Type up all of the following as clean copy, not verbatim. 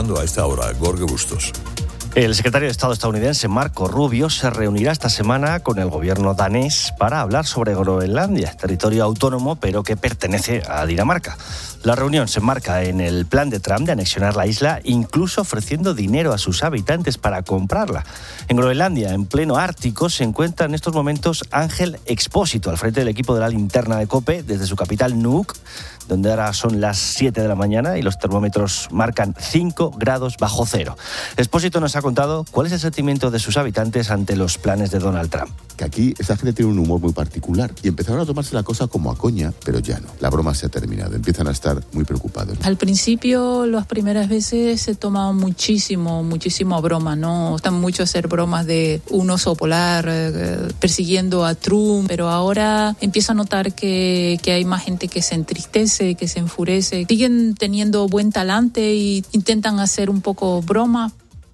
A esta hora, Jorge Bustos. El secretario de Estado estadounidense Marco Rubio se reunirá esta semana con el gobierno danés para hablar sobre Groenlandia, territorio autónomo pero que pertenece a Dinamarca. La reunión se enmarca en el plan de Trump de anexionar la isla, incluso ofreciendo dinero a sus habitantes para comprarla. En Groenlandia, en pleno Ártico, se encuentra en estos momentos Ángel Expósito, al frente del equipo de la linterna de COPE, desde su capital Nuuk, donde ahora son las 7 de la mañana y los termómetros marcan 5 grados bajo cero. Expósito nos ha contado cuál es el sentimiento de sus habitantes ante los planes de Donald Trump. Que aquí esta gente tiene un humor muy particular y empezaron a tomarse la cosa como a coña, pero ya no. La broma se ha terminado, empiezan a estar muy preocupados. Al principio, las primeras veces se tomaba muchísimo a broma, ¿no? Gustan mucho hacer bromas de un oso polar persiguiendo a Trump, pero ahora empiezo a notar que hay más gente que se entristece, que se enfurece. Siguen teniendo buen talante y intentan hacer un poco broma.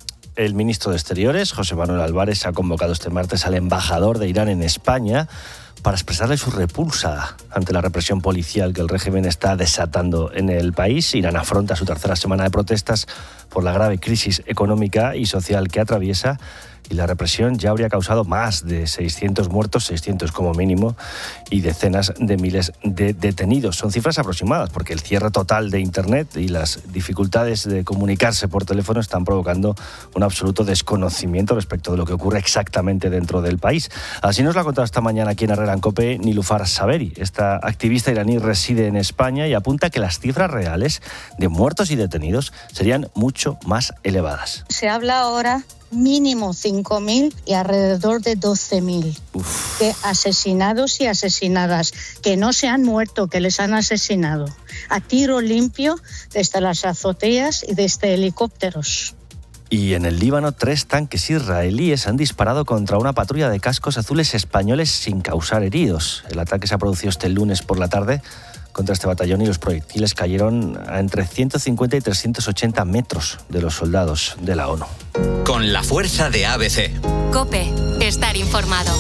El ministro de Exteriores, José Manuel Álvarez, ha convocado este martes al embajador de Irán en España para expresarle su repulsa ante la represión policial que el régimen está desatando en el país. Irán afronta su tercera semana de protestas por la grave crisis económica y social que atraviesa, y la represión ya habría causado más de 600 muertos, 600 como mínimo, y decenas de miles de detenidos. Son cifras aproximadas, porque el cierre total de Internet y las dificultades de comunicarse por teléfono están provocando un absoluto desconocimiento respecto de lo que ocurre exactamente dentro del país. Así nos lo ha contado esta mañana aquí en Herrera en COPE Nilufar Saberi. Esta activista iraní reside en España y apunta que las cifras reales de muertos y detenidos serían mucho más elevadas. Se habla ahora mínimo 5.000 y alrededor de 12.000 de asesinados y asesinadas, que no se han muerto, que les han asesinado a tiro limpio desde las azoteas y desde helicópteros. Y en el Líbano, 3 tanques israelíes han disparado contra una patrulla de cascos azules españoles sin causar heridos. El ataque se ha producido este lunes por la tarde contra este batallón y los proyectiles cayeron a entre 150 y 380 metros de los soldados de la ONU. Con la fuerza de ABC. COPE, estar informado.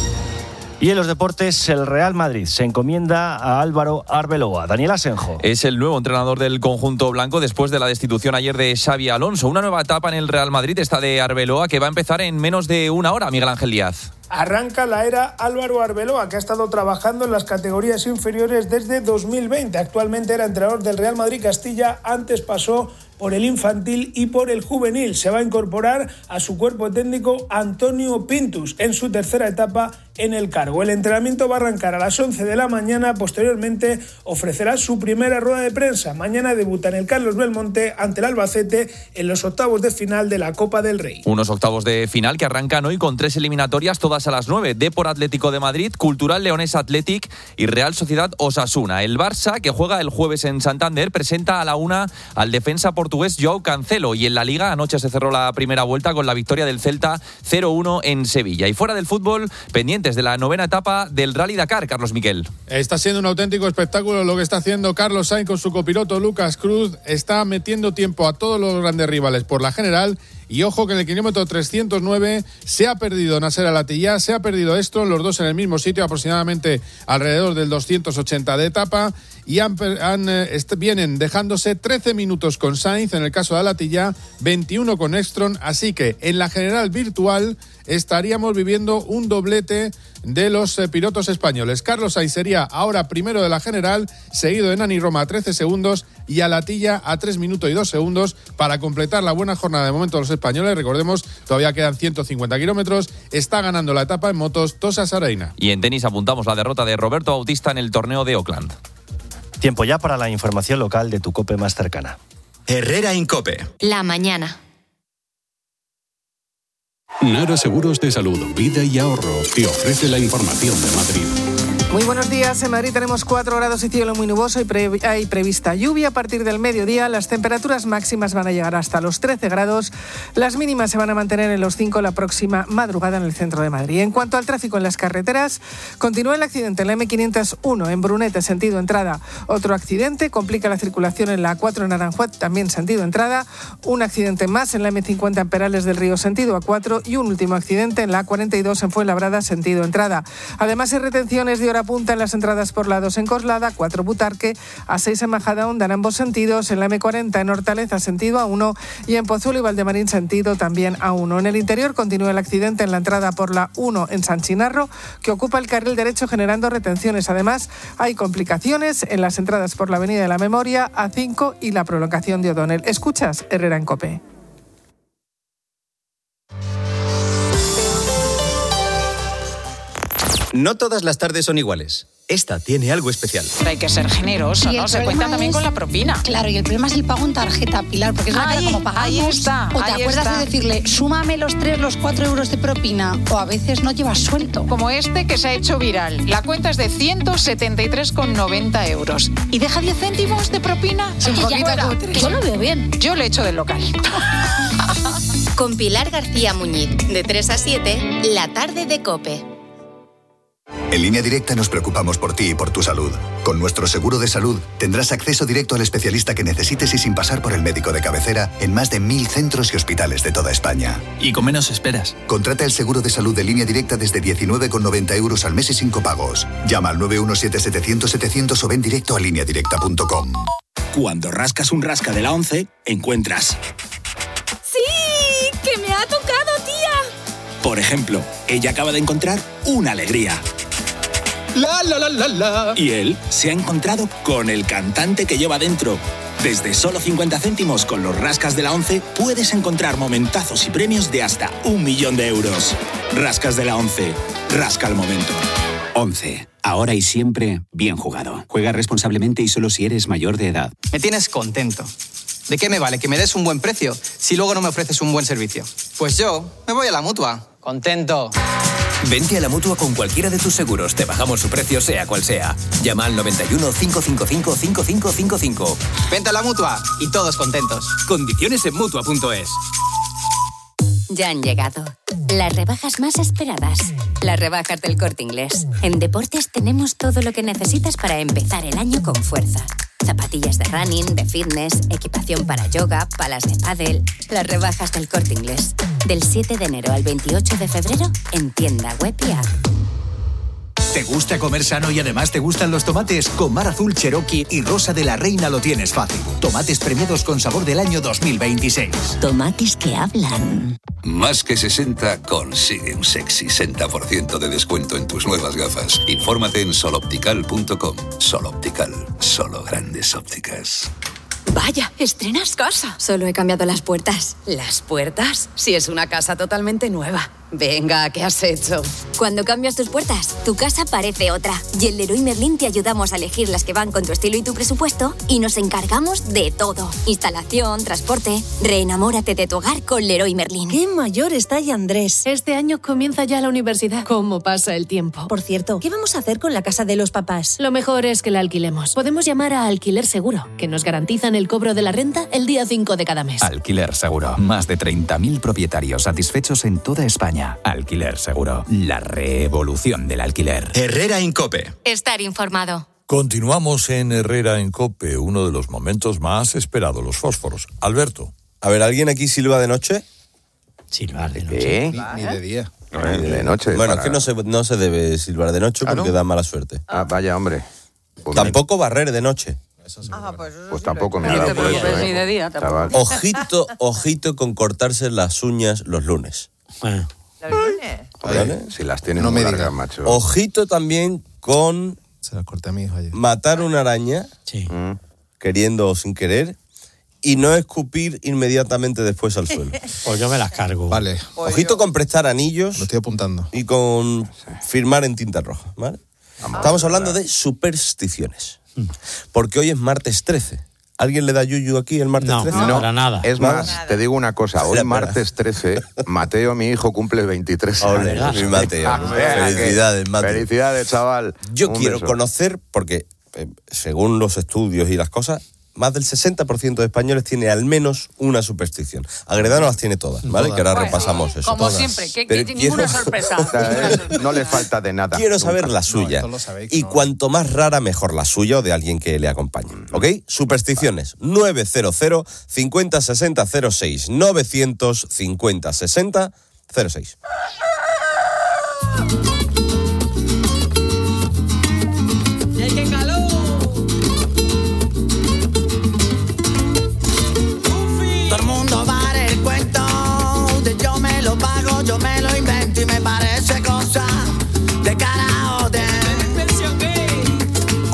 Y en los deportes, el Real Madrid se encomienda a Álvaro Arbeloa. Daniel Asenjo. Es el nuevo entrenador del conjunto blanco después de la destitución ayer de Xabi Alonso. Una nueva etapa en el Real Madrid, esta de Arbeloa, que va a empezar en menos de una hora. Miguel Ángel Díaz. Arranca la era Álvaro Arbeloa, que ha estado trabajando en las categorías inferiores desde 2020. Actualmente era entrenador del Real Madrid Castilla, antes pasó por el infantil y por el juvenil. Se va a incorporar a su cuerpo técnico Antonio Pintus en su tercera etapa en el cargo. El entrenamiento va a arrancar a las 11 de la mañana. Posteriormente ofrecerá su primera rueda de prensa. Mañana debuta en el Carlos Belmonte ante el Albacete en los octavos de final de la Copa del Rey. Unos octavos de final que arrancan hoy con 3 eliminatorias, todas a las 9. Depor Atlético de Madrid, Cultural Leonés Athletic y Real Sociedad Osasuna. El Barça, que juega el jueves en Santander, presenta a la 1 al defensa portugués Joao Cancelo. Y en la Liga anoche se cerró la primera vuelta con la victoria del Celta 0-1 en Sevilla. Y fuera del fútbol, pendientes de la novena etapa del Rally Dakar, Carlos Miquel. Está siendo un auténtico espectáculo lo que está haciendo Carlos Sainz con su copiloto Lucas Cruz. Está metiendo tiempo a todos los grandes rivales por la general. Y ojo que en el kilómetro 309 se ha perdido Nasser Al-Attiyah, se ha perdido Stroll, los dos en el mismo sitio, aproximadamente alrededor del 280 de etapa. Y vienen dejándose 13 minutos con Sainz, en el caso de Al-Attiyah, 21 con Stroll. Así que en la general virtual estaríamos viviendo un doblete de los pilotos españoles. Carlos Sainz sería ahora primero de la general, seguido de Nani Roma a 13 segundos y Al-Attiyah a 3 minutos y 2 segundos para completar la buena jornada de momento de los españoles. Recordemos, todavía quedan 150 kilómetros. Está ganando la etapa en motos Tosa Saraina. Y en tenis apuntamos la derrota de Roberto Bautista en el torneo de Auckland. Tiempo ya para la información local de tu COPE más cercana. Herrera en COPE. La mañana. Nara Seguros de Salud, Vida y Ahorro te ofrece la información de Madrid. Muy buenos días. En Madrid tenemos 4 grados y cielo muy nuboso y hay prevista lluvia. A partir del mediodía las temperaturas máximas van a llegar hasta los 13 grados. Las mínimas se van a mantener en los 5 la próxima madrugada en el centro de Madrid. En cuanto al tráfico en las carreteras, continúa el accidente en la M501 en Brunete, sentido entrada. Otro accidente complica la circulación en la A4 en Aranjuez, también sentido entrada. Un accidente más en la M50 en Perales del Río, sentido A4. Y un último accidente en la A42 en Fuenlabrada, sentido entrada. Además hay retenciones de hora hora punta en las entradas por la 2 en Coslada, 4 Butarque, A6 en Majadahonda en ambos sentidos, en la M40 en Hortaleza sentido A1 y en Pozuelo y Valdemarín sentido también A1. En el interior continúa el accidente en la entrada por la 1 en San Chinarro, que ocupa el carril derecho generando retenciones. Además, hay complicaciones en las entradas por la Avenida de la Memoria, A5 y la prolongación de O'Donnell. Escuchas Herrera en COPE. No todas las tardes son iguales. Esta tiene algo especial. Hay que ser generoso, ¿no? Se cuenta también con la propina. Claro, y el problema es el pago en tarjeta, Pilar, porque es la que como pagamos. Ahí está. O te acuerdas de decirle, súmame los 3, los 4 euros de propina, o a veces no llevas suelto. Como este que se ha hecho viral. La cuenta es de 173,90 euros. ¿Y deja 10 céntimos de propina? Es un poquito cutre. Yo lo veo bien. Yo le echo del local. Con Pilar García Muñiz, de 3 a 7, la tarde de COPE. En Línea Directa nos preocupamos por ti y por tu salud. Con nuestro seguro de salud tendrás acceso directo al especialista que necesites y sin pasar por el médico de cabecera en más de 1.000 centros y hospitales de toda España. Y con menos esperas. Contrata el seguro de salud de Línea Directa desde 19,90 euros al mes y sin copagos. Llama al 917-700-700 o ven directo a lineadirecta.com. Cuando rascas un rasca de la 11, encuentras... ¡Sí! ¡Que me ha tocado, tía! Por ejemplo, ella acaba de encontrar una alegría. ¡La, la, la, la, la! Y él se ha encontrado con el cantante que lleva dentro. Desde solo 50 céntimos con los rascas de la 11 puedes encontrar momentazos y premios de hasta 1.000.000 de euros. Rascas de la 11. Rasca el momento. 11. Ahora y siempre, bien jugado. Juega responsablemente y solo si eres mayor de edad. Me tienes contento. ¿De qué me vale que me des un buen precio si luego no me ofreces un buen servicio? Pues yo me voy a la Mutua. Contento. Vente a la Mutua con cualquiera de tus seguros. Te bajamos su precio sea cual sea. Llama al 91 555 5555. Vente a la Mutua y todos contentos. Condiciones en Mutua.es. Ya han llegado las rebajas más esperadas. Las rebajas del Corte Inglés. En deportes tenemos todo lo que necesitas para empezar el año con fuerza. Zapatillas de running, de fitness, equipación para yoga, palas de pádel. Las rebajas del Corte Inglés. Del 7 de enero al 28 de febrero en tienda web y app. ¿Te gusta comer sano y además te gustan los tomates? Con Mar Azul, Cherokee y Rosa de la Reina lo tienes fácil. Tomates premiados con sabor del año 2026. Tomates que hablan. Más que 60 consigue un sexy 60% de descuento en tus nuevas gafas. Infórmate en soloptical.com. Soloptical, solo grandes ópticas. Vaya, estrenas casa. Solo he cambiado las puertas. ¿Las puertas? Si es una casa totalmente nueva. Venga, ¿qué has hecho? Cuando cambias tus puertas, tu casa parece otra. Y en Leroy Merlin te ayudamos a elegir las que van con tu estilo y tu presupuesto y nos encargamos de todo. Instalación, transporte. Reenamórate de tu hogar con Leroy Merlin. ¡Qué mayor está ya Andrés! Este año comienza ya la universidad. ¿Cómo pasa el tiempo? Por cierto, ¿qué vamos a hacer con la casa de los papás? Lo mejor es que la alquilemos. Podemos llamar a Alquiler Seguro, que nos garantizan el cobro de la renta el día 5 de cada mes. Alquiler Seguro. Más de 30.000 propietarios satisfechos en toda España. Alquiler Seguro. La revolución del alquiler. Herrera en COPE. Estar informado. Continuamos en Herrera en COPE, uno de los momentos más esperados, los fósforos. Alberto. A ver, ¿alguien aquí silba de noche? Silbar de noche. Ni de día. Ni de noche. Bueno, es que no se debe silbar de noche porque da mala suerte. Vaya, hombre. Pues tampoco barrer de noche. Pues tampoco me ha dado por eso. Ni de día, tampoco. Ojito con cortarse las uñas los lunes. Bueno. ¿Los lunes? Oye, si las tienes muy largas, macho. Ojito también con se la corté a mi hijo ayer. Matar una araña, queriendo o sin querer, y no escupir inmediatamente después al suelo. Pues yo me las cargo. Vale. Ojito con prestar anillos. Lo estoy apuntando. Y con firmar en tinta roja, ¿vale? Estamos hablando de supersticiones. Porque hoy es martes 13. ¿Alguien le da yuyu aquí el martes 13? No, para nada. Es más, te digo una cosa. Hoy martes 13, Mateo, mi hijo, cumple 23 años. Mi Mateo. Felicidades, Mateo. Felicidades, chaval. Yo quiero conocer, porque según los estudios y las cosas, más del 60% de españoles tiene al menos una superstición. Agredano las tiene todas, ¿vale? Todas. Que ahora repasamos eso. Como siempre, que ninguna sorpresa. No le falta de nada. Quiero saber la suya. Y cuanto más rara, mejor la suya o de alguien que le acompañe. ¿Ok? Supersticiones. 900 50 60 06. 950 60 06.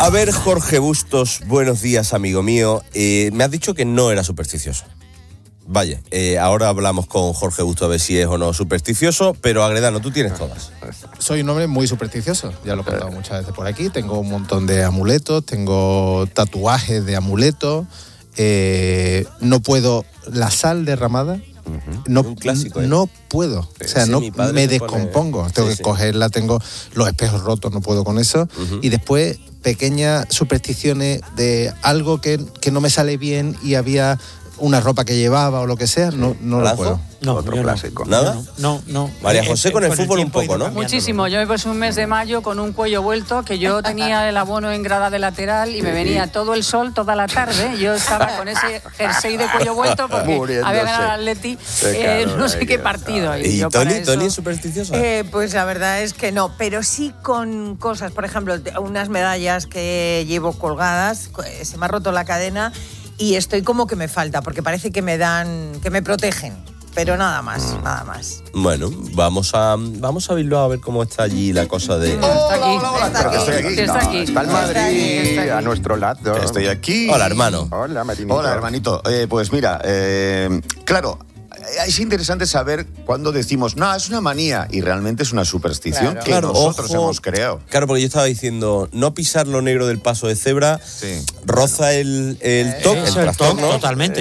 A ver, Jorge Bustos, buenos días, amigo mío. Me has dicho que no era supersticioso. Vaya, ahora hablamos con Jorge Bustos a ver si es o no supersticioso, pero Agredano, tú tienes todas. Soy un hombre muy supersticioso, ya lo he contado muchas veces por aquí. Tengo un montón de amuletos, tengo tatuajes de amuletos. No puedo, la sal derramada, no, un clásico, no puedo. O sea, no me descompongo. Tengo que cogerla, tengo los espejos rotos, no puedo con eso. Y después, pequeñas supersticiones de algo que no me sale bien y había una ropa que llevaba o lo que sea, no lo puedo. No, otro clásico. ¿Nada? No. María José con el fútbol un poco, ¿no? Muchísimo. Yo me puse un mes de mayo con un cuello vuelto, que yo tenía el abono en grada de lateral y me venía todo el sol toda la tarde. Yo estaba con ese jersey de cuello vuelto porque había ganado el Atleti no sé qué partido. ¿Y Tony es supersticiosa? Pues la verdad es que no, pero sí con cosas, por ejemplo, unas medallas que llevo colgadas, se me ha roto la cadena y estoy como que me falta, porque parece que me protegen. Pero nada más. Bueno, vamos a Bilbao a ver cómo está allí la cosa de... Está aquí. Está el Madrid a nuestro lado. Estoy aquí. Hola, hermano. Hola, Marinito. Hola, hermanito. Pues mira, claro, es interesante saber cuándo decimos, no, es una manía, y realmente es una superstición que nosotros hemos creado. Claro, porque yo estaba diciendo, no pisar lo negro del paso de cebra, roza el toque, el trastorno, totalmente,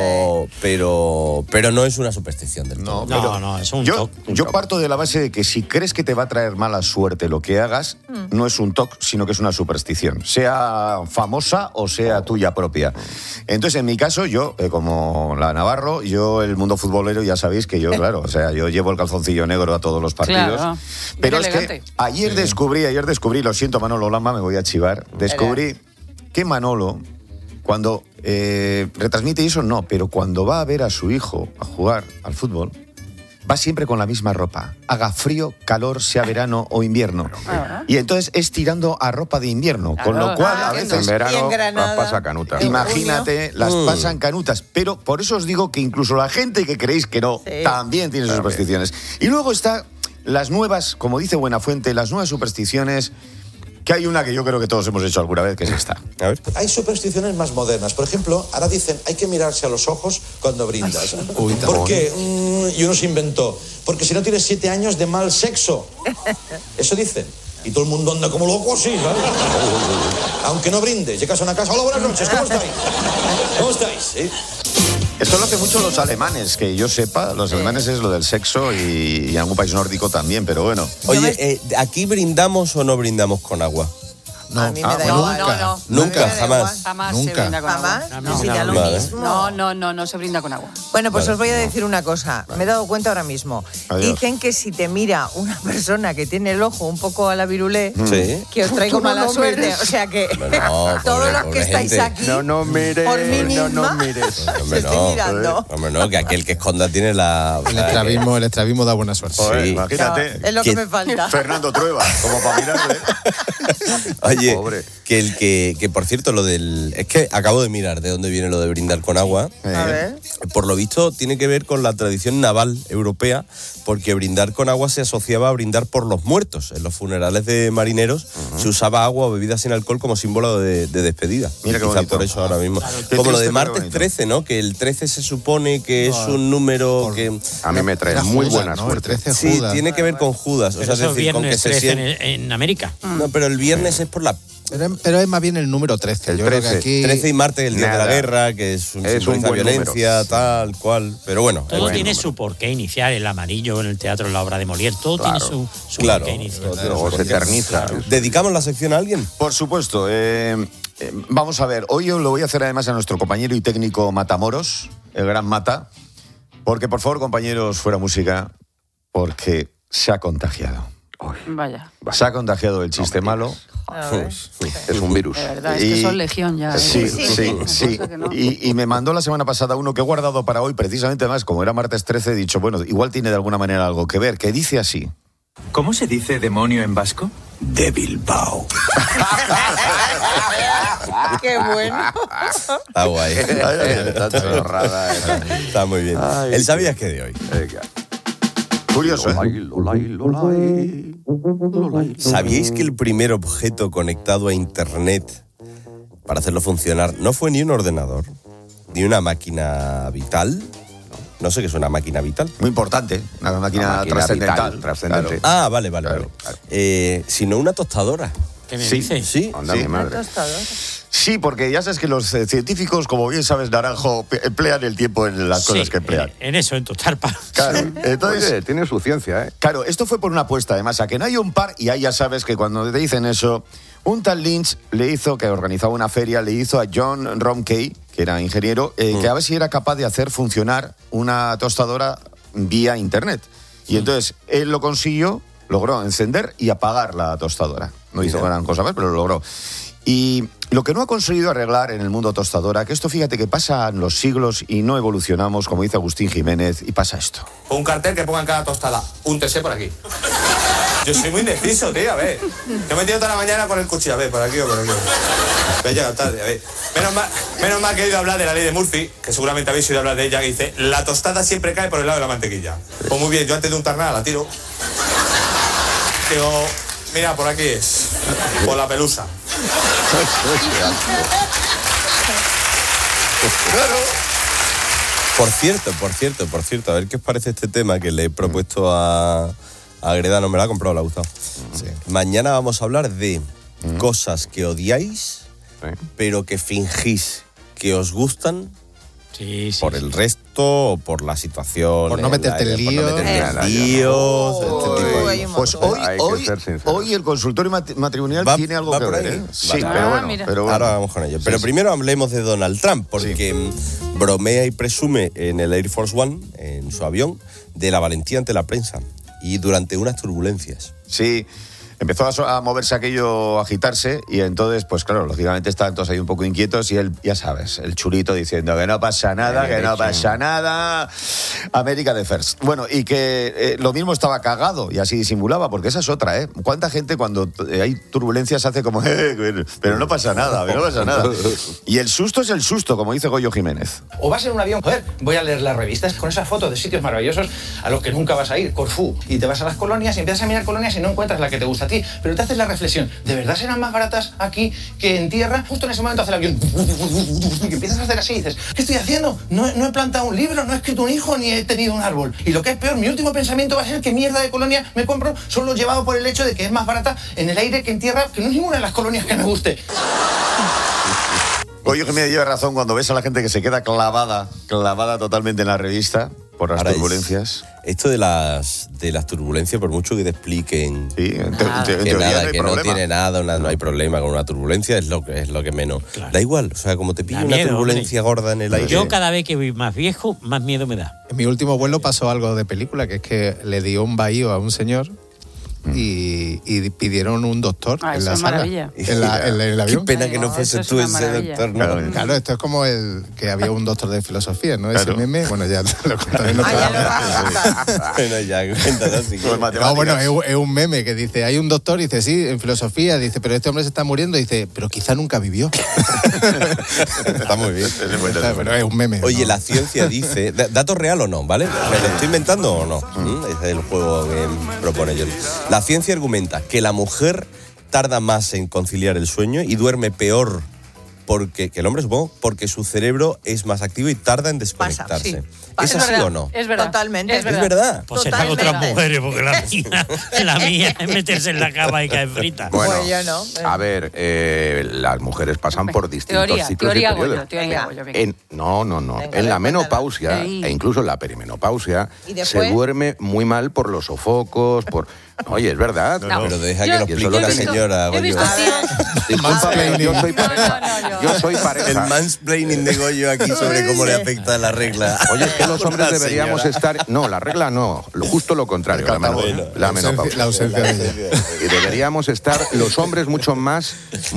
pero no es una superstición del todo. No, es un toque. Yo parto de la base de que si crees que te va a traer mala suerte lo que hagas, no es un toque, sino que es una superstición, sea famosa o sea tuya propia. Entonces, en mi caso, yo, como la Navarro, el mundo futbolero, ya sabéis que yo, claro, o sea, yo llevo el calzoncillo negro a todos los partidos. Claro. Pero es que ayer descubrí, lo siento, Manolo Lama, me voy a chivar, descubrí que Manolo, cuando retransmite eso, no, pero cuando va a ver a su hijo a jugar al fútbol, va siempre con la misma ropa, haga frío, calor, sea verano o invierno. Y entonces es tirando a ropa de invierno, con lo cual a veces en verano las pasa canutas. Imagínate, las pasan canutas. Pero por eso os digo que incluso la gente que creéis que no, también tiene sus supersticiones. Y luego está las nuevas, como dice Buenafuente, las nuevas supersticiones, que hay una que yo creo que todos hemos hecho alguna vez, que es esta. A ver. Hay supersticiones más modernas. Por ejemplo, ahora dicen, hay que mirarse a los ojos cuando brindas. ¿Por qué? Y uno se inventó. Porque si no tienes 7 años de mal sexo. Eso dicen. Y todo el mundo anda como loco así, ¿vale? Aunque no brindes. Llegas a una casa, hola, buenas noches, ¿cómo estáis? ¿Cómo estáis? ¿Sí? Esto lo hacen mucho los alemanes, que yo sepa, los alemanes es lo del sexo y en algún país nórdico también, pero bueno. Oye, ¿aquí brindamos o no brindamos con agua? No, a mí me da igual. Nunca, jamás. Jamás se brinda con agua. No se brinda con agua. Bueno, pues os voy a decir una cosa. Me he dado cuenta ahora mismo. Dicen que si te mira una persona que tiene el ojo un poco a la virulé, que os traigo mala suerte. O sea que todos los que estáis aquí, no mires, por mí misma, no mires. Hombre, estoy mirando. Hombre, no, que aquel que esconda tiene la... El estrabismo da buena suerte. Joder, imagínate. Es lo que me falta. Fernando Trueba, como para mirarle. Oye, que por cierto, lo del... Es que acabo de mirar de dónde viene lo de brindar con agua. A ver. Por lo visto tiene que ver con la tradición naval europea, porque brindar con agua se asociaba a brindar por los muertos. En los funerales de marineros se usaba agua o bebidas sin alcohol como símbolo de despedida. Mira qué bonito. Por eso ahora mismo. Como lo de martes 13, ¿no? Que el 13 se supone que es un número que... A mí me trae muy buena suerte. Sí, tiene que ver con Judas. Pero o sea, es decir, con que se siente... en América. No, pero el viernes es por la... Pero es más bien el número 13. El Yo 13. creo que aquí... 13 y martes, el día de la guerra, que es un símbolo de violencia, número. tal cual. Pero bueno. Todo tiene su porqué inicial. El amarillo en el teatro, en la obra de Molière. Todo tiene su porqué inicial. Luego se eterniza. ¿Dedicamos la sección a alguien? Por supuesto. Vamos a ver. Hoy lo voy a hacer además a nuestro compañero y técnico Matamoros, el gran Mata. Porque, por favor, compañeros, fuera música, porque se ha contagiado. Vaya. Se ha contagiado el chiste malo. Es un virus. De verdad, es que son legión ya. Sí. Y me mandó la semana pasada uno que he guardado para hoy, precisamente además, como era martes 13, he dicho, bueno, igual tiene de alguna manera algo que ver, que dice así. ¿Cómo se dice demonio en vasco? De Bilbao. ¡Qué bueno! Está guay. Está muy bien. ¿El sabías qué de hoy? Curioso, ¿eh? ¿Sabíais que el primer objeto conectado a Internet para hacerlo funcionar no fue ni un ordenador, ni una máquina vital? No sé qué es una máquina vital. Muy importante, una máquina trascendental. Claro. Ah, vale. Sino una tostadora. ¿Qué me dices? Sí. ¿Una tostadora? Sí, porque ya sabes que los científicos, como bien sabes, Naranjo, emplean el tiempo en las cosas que emplean. En eso, en tostar pan. Claro, entonces... Oye, tiene su ciencia, ¿eh? Claro, esto fue por una apuesta de masa, que no hay un par, y ahí ya sabes que cuando te dicen eso, un tal Lynch que organizaba una feria, le hizo a John Romkey, que era ingeniero, que a ver si era capaz de hacer funcionar una tostadora vía Internet. Y entonces él lo consiguió, logró encender y apagar la tostadora. No hizo gran cosa más, pero lo logró. Y lo que no ha conseguido arreglar en el mundo tostadora, que esto fíjate que pasan los siglos y no evolucionamos, como dice Agustín Jiménez, y pasa esto. Un cartel que ponga en cada tostada, úntese por aquí. Yo soy muy indeciso, tío, a ver. Yo me he metido toda la mañana con el cuchillo, a ver, por aquí o por aquí. Me he llegado tarde, a ver. Menos mal que he oído hablar de la ley de Murphy, que seguramente habéis oído hablar de ella, que dice, la tostada siempre cae por el lado de la mantequilla. Pues muy bien, yo antes de untar nada la tiro. Digo, mira, por aquí es, por la pelusa. Por cierto, a ver qué os parece este tema que le he propuesto a Gredano. Me lo ha comprado, le ha gustado. Sí. Mañana vamos a hablar de cosas que odiáis, pero que fingís que os gustan por el resto o por la situación. Por no meterte en líos. Pues hoy el consultorio matrimonial tiene algo que ver, ¿eh? Sí, pero bueno. Ahora vamos con ello. Pero primero hablemos de Donald Trump, porque bromea y presume en el Air Force One, en su avión, de la valentía ante la prensa y durante unas turbulencias. Sí. Empezó a moverse aquello, a agitarse, y entonces, pues claro, lógicamente estaban todos ahí un poco inquietos, y él, ya sabes, el chulito diciendo que no pasa nada, América de First. Bueno, y que lo mismo estaba cagado, y así disimulaba, porque esa es otra, ¿eh? ¿Cuánta gente cuando hay turbulencias hace como, pero no pasa nada, Y el susto es el susto, como dice Goyo Jiménez. O vas en un avión, joder, voy a leer las revistas con esas fotos de sitios maravillosos a los que nunca vas a ir, Corfú, y te vas a las colonias y empiezas a mirar colonias y no encuentras la que te gusta a ti, pero te haces la reflexión, ¿de verdad serán más baratas aquí que en tierra? Justo en ese momento hace el avión y empiezas a hacer así y dices, ¿qué estoy haciendo? No he plantado un libro, no he escrito un hijo, ni he tenido un árbol. Y lo que es peor, mi último pensamiento va a ser qué mierda de colonia me compro, solo llevado por el hecho de que es más barata en el aire que en tierra, que no es ninguna de las colonias que me guste. Oye, que me lleva razón cuando ves a la gente que se queda clavada totalmente en la revista por las turbulencias. Esto de las turbulencias, por mucho que te expliquen que no tiene nada, no hay problema con una turbulencia, es lo que menos. Claro. Da igual, o sea, como te pilla una turbulencia gorda en el aire. Yo cada vez que voy más viejo, más miedo me da. En mi último vuelo pasó algo de película, que es que le dio un bahío a un señor y pidieron un doctor en la sala. En el avión. Qué pena que no fuese tú ese doctor. No. Claro, esto es como el que había un doctor de filosofía, ¿no? Ese meme, bueno, ya lo contaré en otro Bueno, ya, cuéntanos así. No, bueno, es un meme que dice, hay un doctor, dice, sí, en filosofía, dice, pero este hombre se está muriendo, dice, pero quizá nunca vivió. Está muy bien. Pero es un meme. Oye, ¿no? La ciencia dice, ¿dato real o no, vale? ¿Me lo estoy inventando o no? Ese es el juego que propone yo. La ciencia argumenta que la mujer tarda más en conciliar el sueño y duerme peor que el hombre, supongo, porque su cerebro es más activo y tarda en desconectarse. ¿Es así o no? Es verdad. Totalmente. Es verdad. Pues serán otras mujeres, porque la mía es meterse en la cama y caer frita. Bueno, pues yo no. A ver, las mujeres pasan por distintos ciclos y periodos. No. Venga, en la menopausia e incluso en la perimenopausia se duerme muy mal por los sofocos, por... Oye, es verdad. No. Pero deja que lo explique la señora. Yo he visto Discúlpame, yo soy pareja. El mansplaining de Goyo aquí sobre cómo le afecta la regla. Oye, es que los hombres deberíamos estar... No, la regla no, justo lo contrario, la menopausia. La ausencia de ella. Y deberíamos estar los hombres mucho más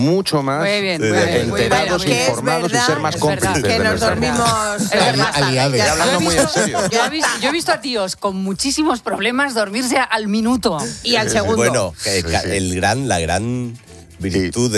enterados, informados y ser más cómplices que de nos dormimos aliados. Hablando muy en serio. Yo he visto a tíos con muchísimos problemas dormirse al minuto. Y al segundo. Bueno, la gran virtud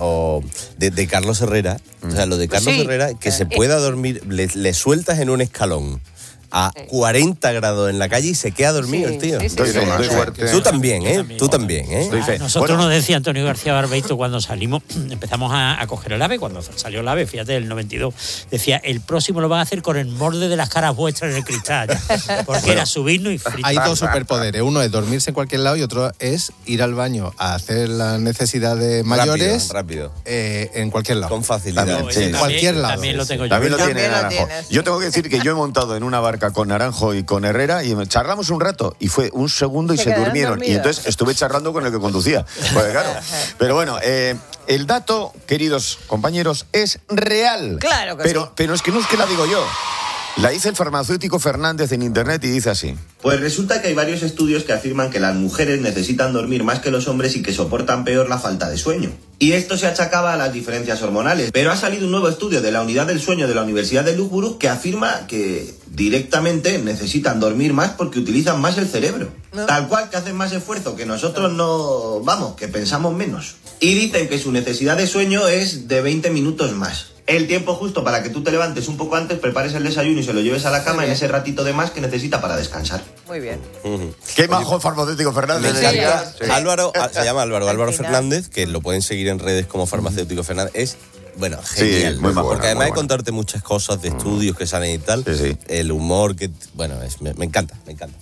de Carlos Herrera, o sea, lo de Carlos Herrera, que se pueda dormir, le sueltas en un escalón a 40 grados en la calle y se queda dormido el tío. Tú también, ¿eh? Tú también, ¿eh? Nosotros nos decía Antonio García Barbeito cuando salimos, empezamos a coger el AVE, cuando salió el AVE, fíjate, el 92, decía, el próximo lo van a hacer con el molde de las caras vuestras en el cristal, porque era subirnos y fritar. Hay dos superpoderes, uno es dormirse en cualquier lado y otro es ir al baño a hacer las necesidades mayores rápido. En cualquier lado. Con facilidad. En cualquier lado. También lo tengo yo. También lo tiene Naranjo. Yo tengo que decir que yo he montado en una barca con Naranjo y con Herrera y charlamos un rato y fue un segundo y se durmieron. Dormidos. Y entonces estuve charlando con el que conducía. Pues claro. Pero bueno, el dato, queridos compañeros, es real. Claro que sí. Pero es que no es que la digo yo. La dice el farmacéutico Fernández en internet y dice así. Pues resulta que hay varios estudios que afirman que las mujeres necesitan dormir más que los hombres y que soportan peor la falta de sueño. Y esto se achacaba a las diferencias hormonales. Pero ha salido un nuevo estudio de la Unidad del Sueño de la Universidad de Loughborough que afirma que directamente necesitan dormir más porque utilizan más el cerebro. ¿No? Tal cual, que hacen más esfuerzo, que nosotros no, vamos, que pensamos menos. Y dicen que su necesidad de sueño es de 20 minutos más. El tiempo justo para que tú te levantes un poco antes, prepares el desayuno y se lo lleves a la cama en ese ratito de más que necesita para descansar. Muy bien. Qué majo el farmacéutico Fernández. Sí. Álvaro, se llama Álvaro Fernández, que lo pueden seguir en redes como farmacéutico Fernández. Es, bueno, genial. Sí, muy majo, porque además de bueno. contarte muchas cosas de estudios que salen y tal, el humor que... Bueno, me encanta.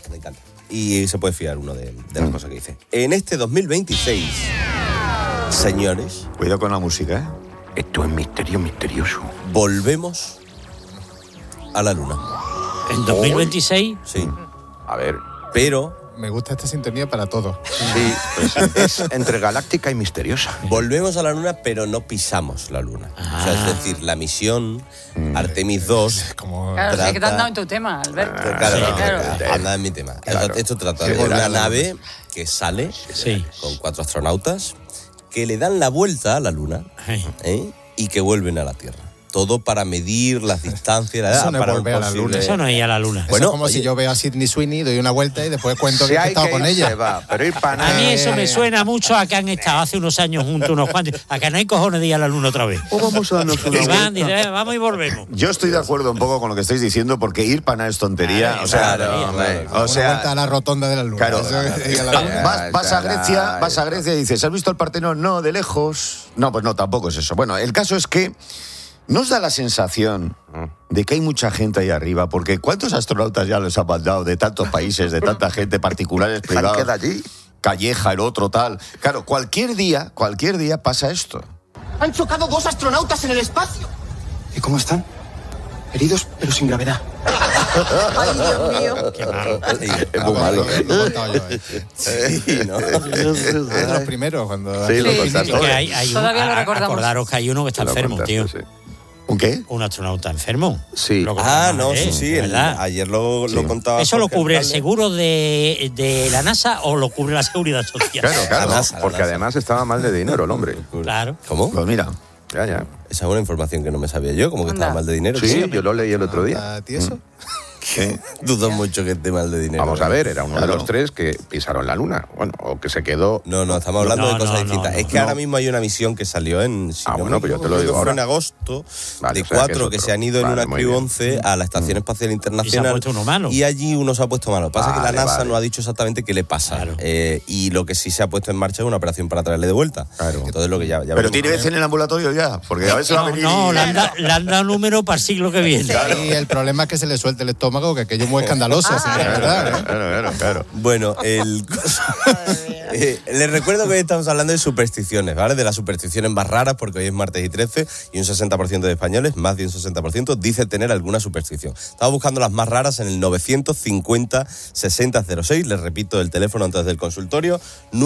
Y se puede fiar uno de las cosas que dice. En este 2026, señores... Cuidado con la música, ¿eh? Esto es misterio misterioso. Volvemos a la luna. ¿En 2026? Sí. A ver. Pero... Me gusta esta sintonía para todo. Sí, pues es entre galáctica y misteriosa. Volvemos a la luna, pero no pisamos la luna. O sea, es decir, la misión Artemis 2... Claro, sí que te han dado en tu tema, Alberto. Claro. Anda en mi tema. Claro. Esto trata de una nave que sale con 4 astronautas que le dan la vuelta a la luna y que vuelven a la Tierra. Todo para medir las distancias, la edad. Eso no para es volver a la luna. Eso no es ir a la luna. Bueno, es como si yo veo a Sydney Sweeney, doy una vuelta y después cuento que he estado con ella. Pero ir para a mí eso me suena mucho a que han estado hace unos años juntos, unos cuantos. A que no hay cojones de ir a la luna otra vez. O vamos a darnos una vuelta. Dice, vamos y volvemos. Yo estoy de acuerdo un poco con lo que estáis diciendo, porque ir para nada es tontería. Claro, o sea, claro. O sea, una vuelta a la rotonda de la luna. Claro. Vas a Grecia y dices, ¿has visto el Partenón? No, de lejos. No, pues no, tampoco es eso. Bueno, el caso es que nos da la sensación de que hay mucha gente ahí arriba, porque ¿cuántos astronautas ya los han mandado de tantos países, de tanta gente, particulares, privados? ¿Queda allí? Calleja, el otro, tal. Claro, cualquier día pasa esto. Han chocado 2 astronautas en el espacio. ¿Y cómo están? Heridos, pero sin gravedad. Ay, Dios mío. Qué malo. Es muy malo. Sí, ¿no? Es los primeros cuando... Sí, lo contaste. Todavía lo recordamos. Acordaros que hay uno que está enfermo, tío. ¿Un qué? Un astronauta enfermo. Sí. Sí. Ayer lo contaba. ¿Eso lo cubre el seguro de la NASA o lo cubre la Seguridad Social? Claro, porque además estaba mal de dinero el hombre. Claro. ¿Cómo? Pues mira. Ya. Esa es una información que no me sabía yo, como que estaba mal de dinero. Sí, yo lo leí el otro día. ¿A ti eso? Dudo mucho que esté mal de dinero. Vamos a ver, era uno de los 3 que pisaron la luna. Bueno, o que se quedó... No, estamos hablando de cosas distintas. Es que ahora mismo hay una misión que salió en... pero yo te lo digo ahora. Fue en agosto, de 4 que se han ido en una Crew 11 a la Estación Espacial Internacional. Y se ha puesto uno malo. Y allí uno se ha puesto malo. Lo que pasa es que la NASA no ha dicho exactamente qué le pasa. Claro. Y lo que sí se ha puesto en marcha es una operación para traerle de vuelta. Claro. Entonces lo que ya pero tiene veces en el ambulatorio ya, porque a veces va a venir... No, le han dado número para el siglo que viene. Claro. Y el problema es que se le suelte el estómago, que aquello es muy escandaloso. Claro. Bueno, les recuerdo que hoy estamos hablando de supersticiones, ¿vale? De las supersticiones más raras, porque hoy es martes y 13 y un 60% de españoles, más de un 60%, dice tener alguna superstición. Estamos buscando las más raras en el 950-6006. Les repito el teléfono antes del consultorio,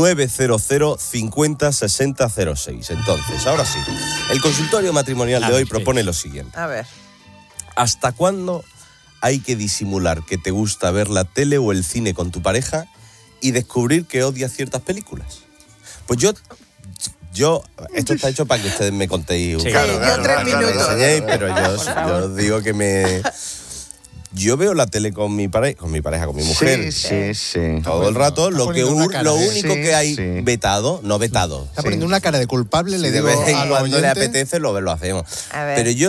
900-50-6006. Entonces, ahora sí, el consultorio matrimonial de hoy propone lo siguiente. A ver. ¿Hasta cuándo hay que disimular que te gusta ver la tele o el cine con tu pareja y descubrir que odias ciertas películas? Pues yo esto está hecho para que ustedes me contéis. Sí. Claro, 3 minutos. Pero yo digo que yo veo la tele con mi pareja, con mi mujer. Sí. Todo el rato. Lo único que hay vetado. Está poniendo una cara de culpable, le digo de vez en a cuando oyente. le apetece, lo hacemos. Pero yo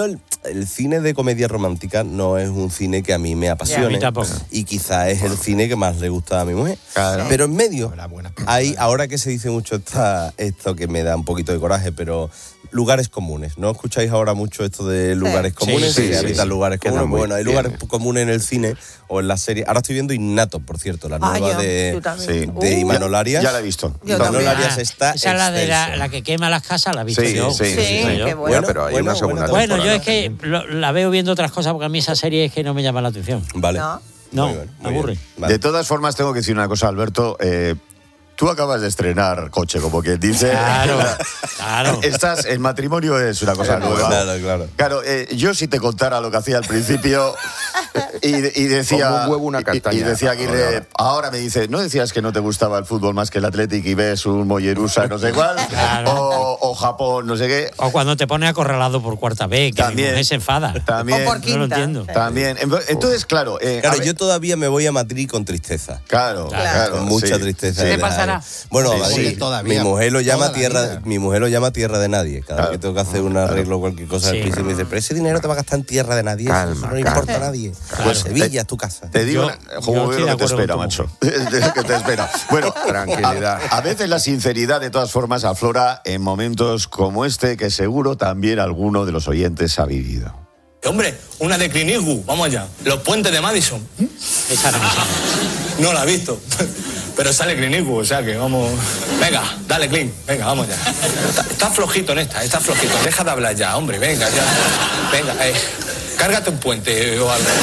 el cine de comedia romántica no es un cine que a mí me apasione. A mí tampoco. Y quizá es el cine que más le gusta a mi mujer. Claro. Pero en medio, hay, ahora que se dice mucho esto que me da un poquito de coraje, pero lugares comunes. ¿No escucháis ahora mucho esto de lugares comunes? Sí, que habitan lugares comunes. Bueno, hay lugares bien. comunes en el cine o en la serie. Ahora estoy viendo Innato, por cierto, la nueva yo de también. Imanol Arias. Ya la he visto. Yo Imanol también. Arias está Esa es la de excelso. la que quema las casas, la he visto Sí, yo. sí, qué yo. bueno. Pero hay una segunda Bueno, temporada. yo es que la veo viendo otras cosas porque a mí esa serie es que no me llama la atención. Vale. No. No, Muy bien, me muy aburre. bien. Vale. De todas formas, tengo que decir una cosa, Alberto. Tú acabas de estrenar coche, como quien dice. Claro, claro. El matrimonio es una cosa nueva. Claro. Claro, yo si te contara lo que hacía al principio y decía... Como un huevo, una castaña. Y decía Aguirre, ahora me dice, ¿no decías que no te gustaba el fútbol más que el Athletic y ves un Mollerusa no sé cuál? Claro. O Japón, no sé qué. O cuando te pones acorralado por cuarta vez, que También. mi mujer se enfada. También. O por No lo quinta. entiendo. También. Entonces, claro... Claro, a ver, yo todavía me voy a Madrid con tristeza. Claro. Con mucha sí. tristeza. ¿Qué de te pasará? Bueno, Sí, sí, todavía, mi mujer lo llama toda la tierra, vida. mi mujer lo llama tierra de nadie. Cada vez que tengo que hacer un arreglo o cualquier cosa Sí. del piso, me dice, pero ese dinero te va a gastar en tierra de nadie, Calma, eso no calma. importa a nadie. Pues Sevilla es tu casa. Te digo, Yo joder, estoy de lo que te acuerdo espera, con macho. Lo que te espera. Bueno, Tranquilidad. A veces la sinceridad, de todas formas, aflora en momentos como este que seguro también alguno de los oyentes ha vivido. Hombre, una de Clint Eastwood, vamos allá. Los puentes de Madison. Esa no me suena. No la he visto. Pero sale Clint Eastwood, o sea que vamos... Venga, dale Clint, venga, vamos ya. Está flojito en esta, está flojito. Deja de hablar ya, hombre, venga, ya. Venga, cárgate un puente o algo.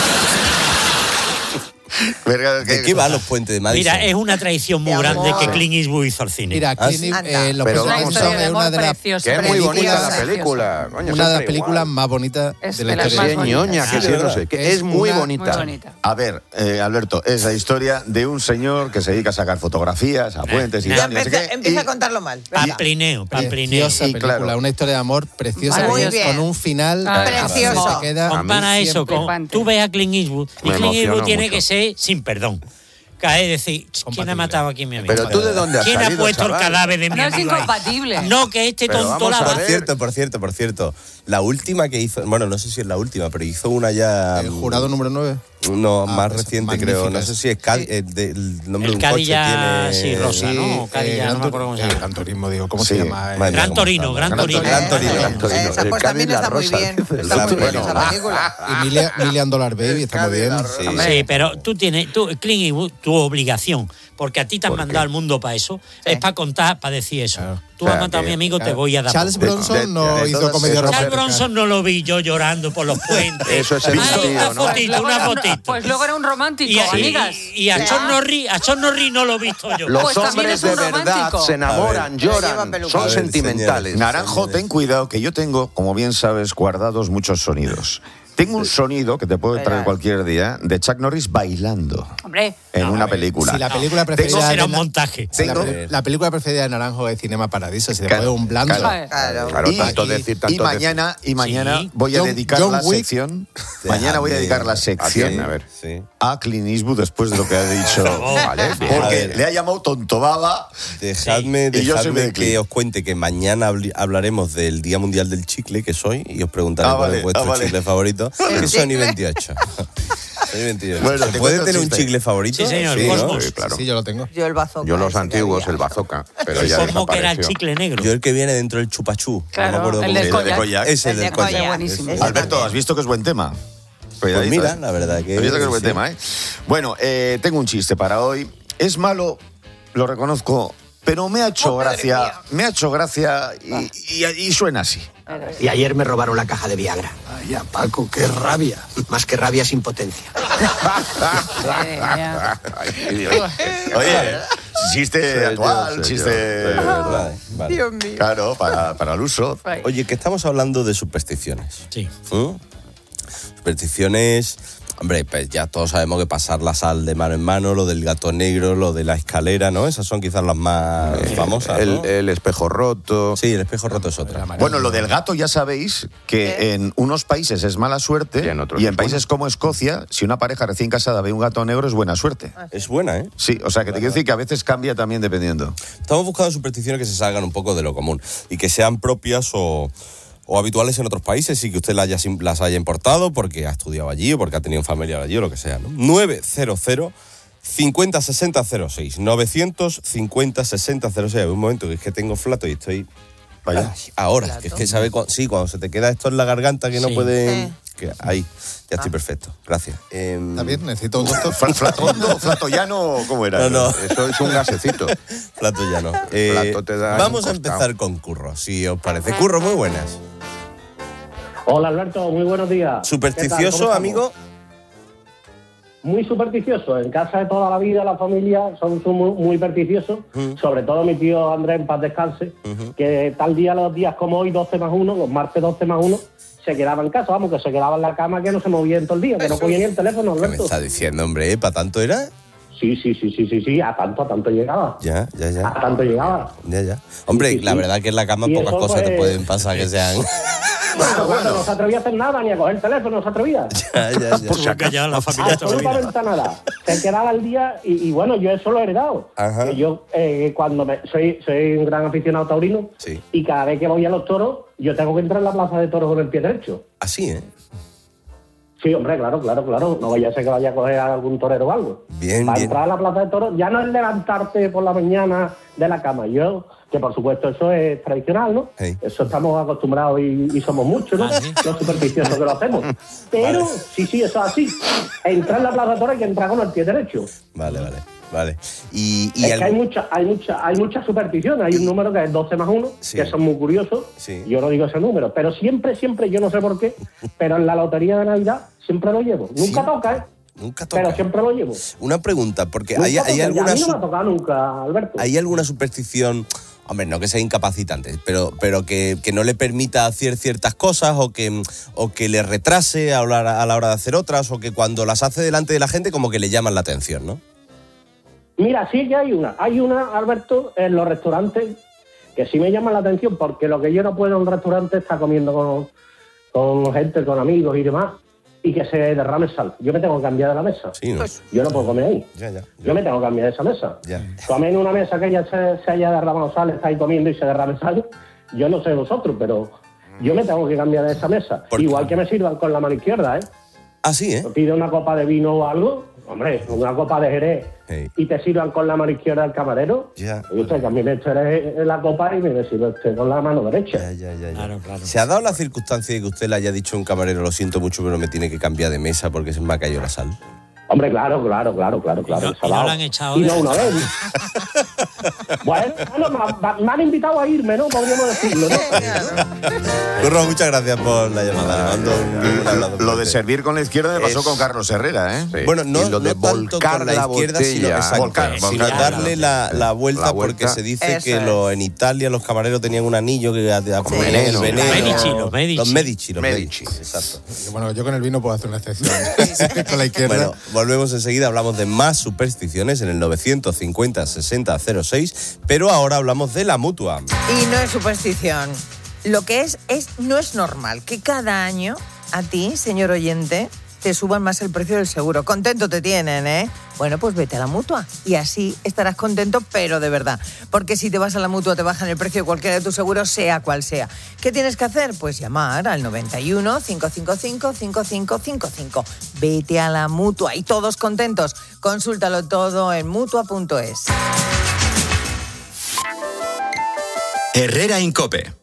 ¿De qué van los puentes de Madison? Mira, es una traición muy De grande amor. que Clint Eastwood hizo al cine. Mira, ¿Ah, Clint sí? Eastwood, Los Pero Puentes de vamos Madison a ver, es una de las preciosa. Que es muy bonita la Preciosa. película. Coño, una de las siempre películas igual. más bonitas Es de la de las historia. más Sí, ñoña, que Sí, sí, no ¿verdad? sé. Que es muy Muy bonita. bonita. A ver, Alberto, es la historia de un señor que se dedica a sacar fotografías a puentes y Ya tal, no sé qué, empieza y- a contarlo mal. Pamplineo. Preciosa Y película, claro. una historia de amor preciosa Muy con- bien. con un final Precioso. que se queda Compara eso con... Flipante. Tú ves a Clint Eastwood y Me Clint Eastwood emocionó tiene mucho. que ser sin perdón. Es decir, ¿quién ha matado aquí a mi amigo? Pero tú de dónde has ¿Quién salido, ha puesto chaval? el cadáver de mi No es amigo ahí? incompatible. No, que este Pero tonto vamos la a va... ver. Por cierto, la última que hizo, bueno, no sé si es la última, pero hizo una ya... el jurado número 9. No, Ah, más pues, reciente creo. No magníficas. sé si es el nombre El de un coche Cadilla, tiene... sí, rosa, ¿no? O Cadilla, no me acuerdo cómo se llama. Gran Turismo, digo, ¿cómo Sí, se llama? madre mía, Gran cómo Torino, está. Gran Torino. Gran Torino. Esa pues también está muy bien. Está muy bien esa película. Y Million Dollar Baby está muy bien. Sí, pero Clint Eastwood, tu obligación, porque a ti te han mandado al mundo para eso, es para contar, para decir eso. Tú has matado a mi amigo, te voy a dar. Charles poco. Bronson no hizo comedia Charles romántica. Bronson no lo vi yo llorando por los puentes. Eso es el Ay, sentido, una ¿no? fotito, una fotito. Pues luego era un romántico, amigas. Y a Sean Norris no lo he visto yo. Los Pues también hombres es un de verdad romántico. se enamoran, lloran, son sentimentales. Naranjo, ten cuidado, que yo tengo, como bien sabes, guardados muchos sonidos. Tengo un sonido que te puedo traer cualquier día de Chuck Norris bailando Hombre. en una película. Si la película Eso preferida será de un montaje. si la, Tengo- la película preferida de Naranjo es Cinema Paradiso, si Claro, después un blando. claro. Claro, Y- tanto y- decir, y tanto mañana Sí. voy a John- dedicar John la Wick. sección. Mañana voy a dedicar la sección a ver. Sí. a Clint Eastwood después de lo que ha dicho. Vale, bien. A Porque ver. le ha llamado tontobaba. Dejadme, Y yo soy dejadme de Clint. que os cuente que mañana hablaremos del Día Mundial del Chicle, que soy, y os preguntaré Ah, cuál vale, es vuestro vale. chicle favorito, que es Sony 28. Sony 28. Bueno, ¿Se te puede cuento tener un chiste. chicle favorito? Sí, señor, ¿no? Cosmos. Sí, claro. Sí, yo lo tengo. Yo el bazooka. Yo los ese que antiguos, había. el bazooka, pero ya ¿Cómo que era el desapareció. chicle negro? Yo el que viene dentro del chupachú. Claro, no me acuerdo el cómo de se llama. Koyak. Ese El del de Koyak. Koyak. Buenísimo. Ese Alberto, también. ¿has visto que es buen tema? Pues mira, la verdad que... ¿Has visto que es buen sí. tema, eh? Bueno, tengo un chiste para hoy. Es malo, lo reconozco, pero me ha hecho gracia. Me ha hecho gracia y suena así. Y ayer me robaron la caja de Viagra. Vaya, Paco, qué rabia. Más que rabia es impotencia. Oye, chiste Señor, actual, señor, chiste... Vale, vale. Dios mío. Claro, para el uso. Oye, que estamos hablando de supersticiones. Sí. Supersticiones... Hombre, pues ya todos sabemos que pasar la sal de mano en mano, lo del gato negro, lo de la escalera, ¿no? Esas son quizás las más famosas, ¿no? El espejo roto. Sí, el espejo roto es otra. Bueno, lo del gato ya sabéis que en unos países es mala suerte Y en otros y en es países buena. como Escocia, si una pareja recién casada ve un gato negro es buena suerte. Es buena, ¿eh? Sí, o sea que te quiero decir que a veces cambia también dependiendo. Estamos buscando supersticiones que se salgan un poco de lo común y que sean propias o o habituales en otros países y que usted las haya importado porque ha estudiado allí o porque ha tenido un familiar allí o lo que sea, ¿no? 900 50 60 06 950 60 06. Un momento, que es que tengo flato y estoy... Vaya, ahora, que es que sabe cuando se te queda esto en la garganta que no puede... Que ahí, ya estoy perfecto, gracias. ¿Está bien? ¿Necesito un doctor? ¿Flato llano? ¿Cómo era? No. Eso es un gasecito. Flato llano. Flato te da vamos a un costado. empezar con Curro, si os parece. Curro, muy buenas. Hola Alberto, muy buenos días. ¿Supersticioso, amigo? Muy supersticioso. En casa de toda la vida, la familia son muy supersticiosos. Sobre todo mi tío Andrés, en paz descanse, que tal día, los días como hoy, 12 más 1, los martes 12 más 1, se quedaba en casa, vamos, que se quedaba en la cama, que no se movía en todo el día, que no cogía ni el teléfono, Alberto. ¿Qué me está diciendo, hombre? ¿Para tanto era? Sí, a tanto llegaba. Ya. A tanto llegaba. Ya. Hombre, la verdad que en la cama Y pocas eso, cosas te pues, pueden pasar que sean... Bueno, no se atrevía a hacer nada, ni a coger el teléfono, no se atrevía. Ya. Por si acaso ya la familia absolutamente nada. Se quedaba al día y bueno, yo eso lo he heredado. Ajá. Yo cuando soy un gran aficionado taurino, sí. Y cada vez que voy a los toros, yo tengo que entrar en la plaza de toros con el pie derecho. Así, ¿eh? Sí, hombre, claro. No vaya a ser que vaya a coger a algún torero o algo. Bien. Para entrar a la plaza de toros ya no es levantarte por la mañana de la cama. Que por supuesto eso es tradicional, ¿no? Sí. Eso estamos acostumbrados y somos muchos, ¿no? ¿Sí? Los supersticiosos que lo hacemos. Pero, sí, eso es así. Entrar en la plaza de toros hay que entrar con el pie derecho. Vale. Y es que hay mucha superstición. Hay un número que es 12 más 1, sí. que son muy curiosos. Sí. Yo no digo ese número, pero siempre, yo no sé por qué, pero en la lotería de Navidad siempre lo llevo. Nunca toca, ¿eh? Nunca toca. Pero siempre lo llevo. Una pregunta, porque Nunca hay toca. alguna... A mí no me ha tocado nunca, Alberto. ¿Hay alguna superstición, hombre, no que sea incapacitante, pero que no le permita hacer ciertas cosas o que le retrase a la hora de hacer otras, o que cuando las hace delante de la gente como que le llaman la atención, ¿no? Mira, sí que hay una. Hay una, Alberto, en los restaurantes que sí me llama la atención, porque lo que yo no puedo en un restaurante es estar comiendo con gente, con amigos y demás, y que se derrame sal. Yo me tengo que cambiar de la mesa. Sí, ¿no? Yo no puedo comer ahí. Ya. Yo me tengo que cambiar de esa mesa. Ya. Comer en una mesa que ya se haya derramado sal, estáis comiendo y se derrame sal, yo no sé vosotros, pero yo me tengo que cambiar de esa mesa. Igual que me sirvan con la mano izquierda, ¿eh? Ah, sí, ¿eh? Pide una copa de vino o algo, hombre, una copa de Jerez, y te sirvan con la mano izquierda el camarero. Ya. Y usted que a mí me eche la copa y me sirve usted con la mano derecha. Ya. Claro. ¿Se ha dado la circunstancia de que usted le haya dicho a un camarero, lo siento mucho, pero me tiene que cambiar de mesa porque se me ha caído la sal? Hombre, claro. Y no la han echado. Y no una vez. Bueno, me han invitado a irme, ¿no? Podríamos decirlo, ¿no? Curro, muchas gracias por la llamada. Le mando un abrazo. Lo de servir con la izquierda me pasó con Carlos Herrera, ¿eh? Sí. Bueno, no, y lo de no tanto con la izquierda, sino darle la vuelta, porque se dice que en Italia los camareros tenían un anillo que veneno. Los Medici. Exacto. Bueno, yo con el vino puedo hacer una excepción. Con la izquierda. Bueno, volvemos enseguida, hablamos de más supersticiones en el 950 60 06, pero ahora hablamos de la Mutua. Y no es superstición. Lo que no es normal que cada año a ti, señor oyente, te suban más el precio del seguro. Contento te tienen, ¿eh? Bueno, pues vete a la Mutua y así estarás contento, pero de verdad. Porque si te vas a la Mutua te bajan el precio de cualquiera de tus seguros, sea cual sea. ¿Qué tienes que hacer? Pues llamar al 91 555 5555. Vete a la Mutua y todos contentos. Consúltalo todo en Mutua.es. Herrera Incope.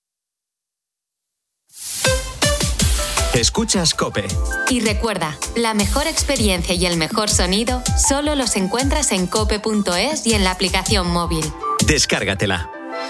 Escuchas COPE. Y recuerda, la mejor experiencia y el mejor sonido solo los encuentras en cope.es y en la aplicación móvil. Descárgatela.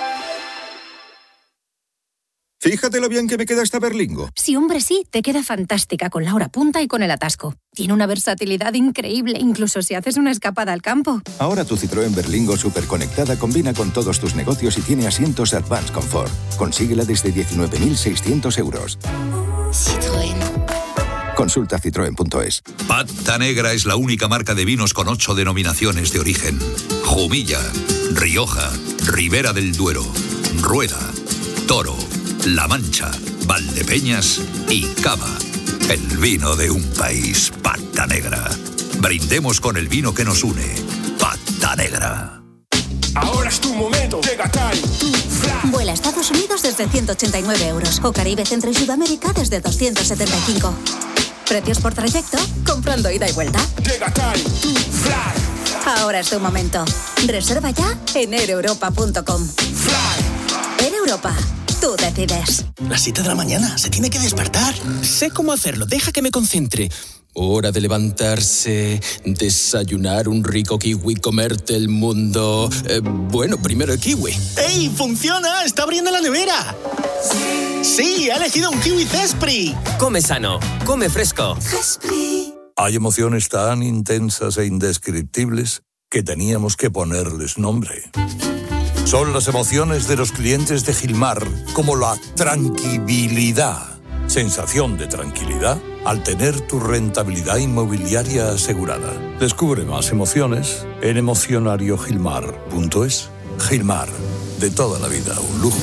Fíjate lo bien que me queda esta berlingo. Sí, hombre, sí, te queda fantástica con la hora punta y con el atasco. Tiene una versatilidad increíble, incluso si haces una escapada al campo. Ahora tu Citroën Berlingo superconectada combina con todos tus negocios y tiene asientos Advanced Comfort. Consíguela desde 19.600 euros. Citroën. Consulta citroen.es. Pata Negra es la única marca de vinos con 8 denominaciones de origen. Jumilla, Rioja, Ribera del Duero, Rueda, Toro, La Mancha, Valdepeñas y Cava. El vino de un país. Pata Negra. Brindemos con el vino que nos une. Pata Negra. Ahora es tu momento de gastar tu flash. Vuela a Estados Unidos desde 189 euros o Caribe, Centro y Sudamérica desde 275. Precios por trayecto, comprando ida y vuelta. Llega Time. Fly. Ahora es tu momento. Reserva ya en aereuropa.com. Air Europa. Tú decides. Las 7 de la mañana, se tiene que despertar. Sé cómo hacerlo, deja que me concentre. Hora de levantarse, desayunar un rico kiwi, comerte el mundo. Bueno, primero el kiwi. ¡Ey, funciona! ¡Está abriendo la nevera! ¡Sí, ha elegido un kiwi Zespri! Come sano, come fresco. Zespri. Hay emociones tan intensas e indescriptibles que teníamos que ponerles nombre. Son las emociones de los clientes de Gilmar, como la tranquilidad. Sensación de tranquilidad al tener tu rentabilidad inmobiliaria asegurada. Descubre más emociones en emocionariogilmar.es. Gilmar, de toda la vida, un lujo.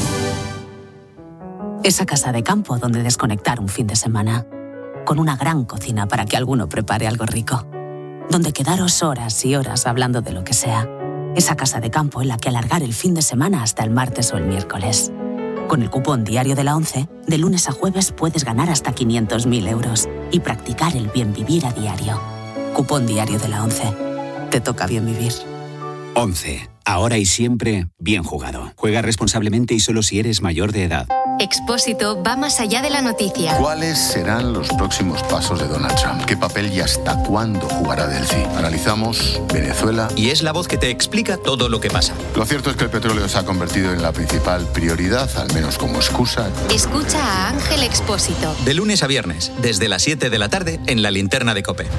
Esa casa de campo donde desconectar un fin de semana. Con una gran cocina para que alguno prepare algo rico. Donde quedaros horas y horas hablando de lo que sea. Esa casa de campo en la que alargar el fin de semana hasta el martes o el miércoles. Con el cupón diario de la ONCE, de lunes a jueves puedes ganar hasta 500.000 euros y practicar el bien vivir a diario. Cupón diario de la ONCE. Te toca bien vivir. 11. Ahora y siempre, bien jugado. Juega responsablemente y solo si eres mayor de edad. Expósito va más allá de la noticia. ¿Cuáles serán los próximos pasos de Donald Trump? ¿Qué papel y hasta cuándo jugará Delcy? Analizamos Venezuela. Y es la voz que te explica todo lo que pasa. Lo cierto es que el petróleo se ha convertido en la principal prioridad, al menos como excusa. Escucha a Ángel Expósito. De lunes a viernes, desde las 7 de la tarde, en La Linterna de COPE.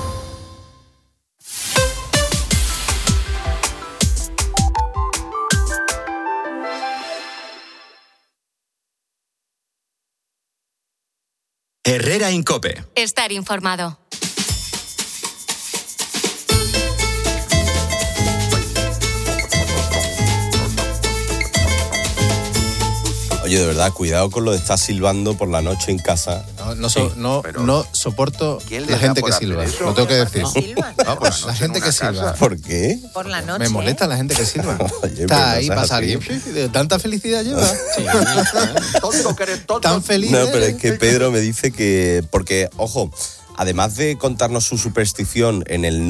Herrera en COPE. Estar informado. Oye, de verdad, cuidado con lo de estar silbando por la noche en casa. No soporto la gente que silba. Lo tengo que decir. La gente que silba. ¿Por qué? Por la noche. Me molesta la gente que silba. Oye, Está ahí para salir. Tanta felicidad lleva. Tonto que eres tonto. Tan feliz. No, pero es que Pedro me dice que... Porque, ojo, además de contarnos su superstición en el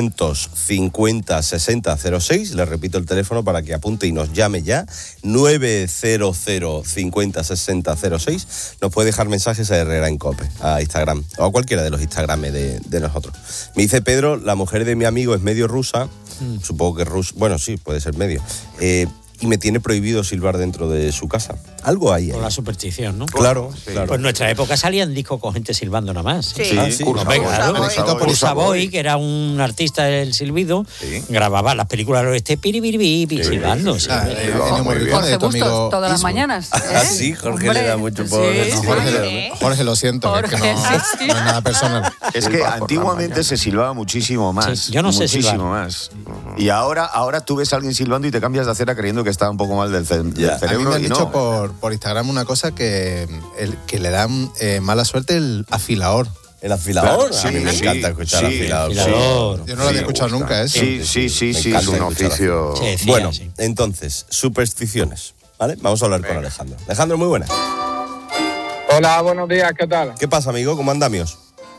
950 60 06, le repito el teléfono para que apunte y nos llame ya, 900 50 60 06, nos puede dejar mensajes a Herrera en COPE, a Instagram, o a cualquiera de los Instagrames de nosotros. Me dice Pedro, la mujer de mi amigo es medio rusa, supongo que rusa, bueno, sí, puede ser medio, y me tiene prohibido silbar dentro de su casa. Algo hay ahí. Por la superstición, ¿no? Claro, sí. claro. Pues en nuestra época salían discos con gente silbando nada más. Sí. Savoy, que era un artista del silbido, grababa las películas del oeste silbando. Jorge Bustos, todas las mañanas. Sí, Jorge le da mucho por... Jorge, lo siento, Jorge, no es nada personal. Es que antiguamente se silbaba muchísimo más. Sí, yo no sé silbar. Muchísimo más. Y ahora tú ves a alguien silbando y te cambias de acera creyendo que está un poco mal del cerebro. A mí me han dicho no. por Instagram una cosa que le dan mala suerte el afilador. ¿El afilador? Claro, a mí me encanta escuchar afilador. Yo no lo había escuchado nunca, ¿eh? Sí, es un oficio. Bueno, entonces, supersticiones, ¿vale? Vamos a hablar con Alejandro. Alejandro, muy buena. Hola, buenos días, ¿qué tal? ¿Qué pasa, amigo? ¿Cómo andamios?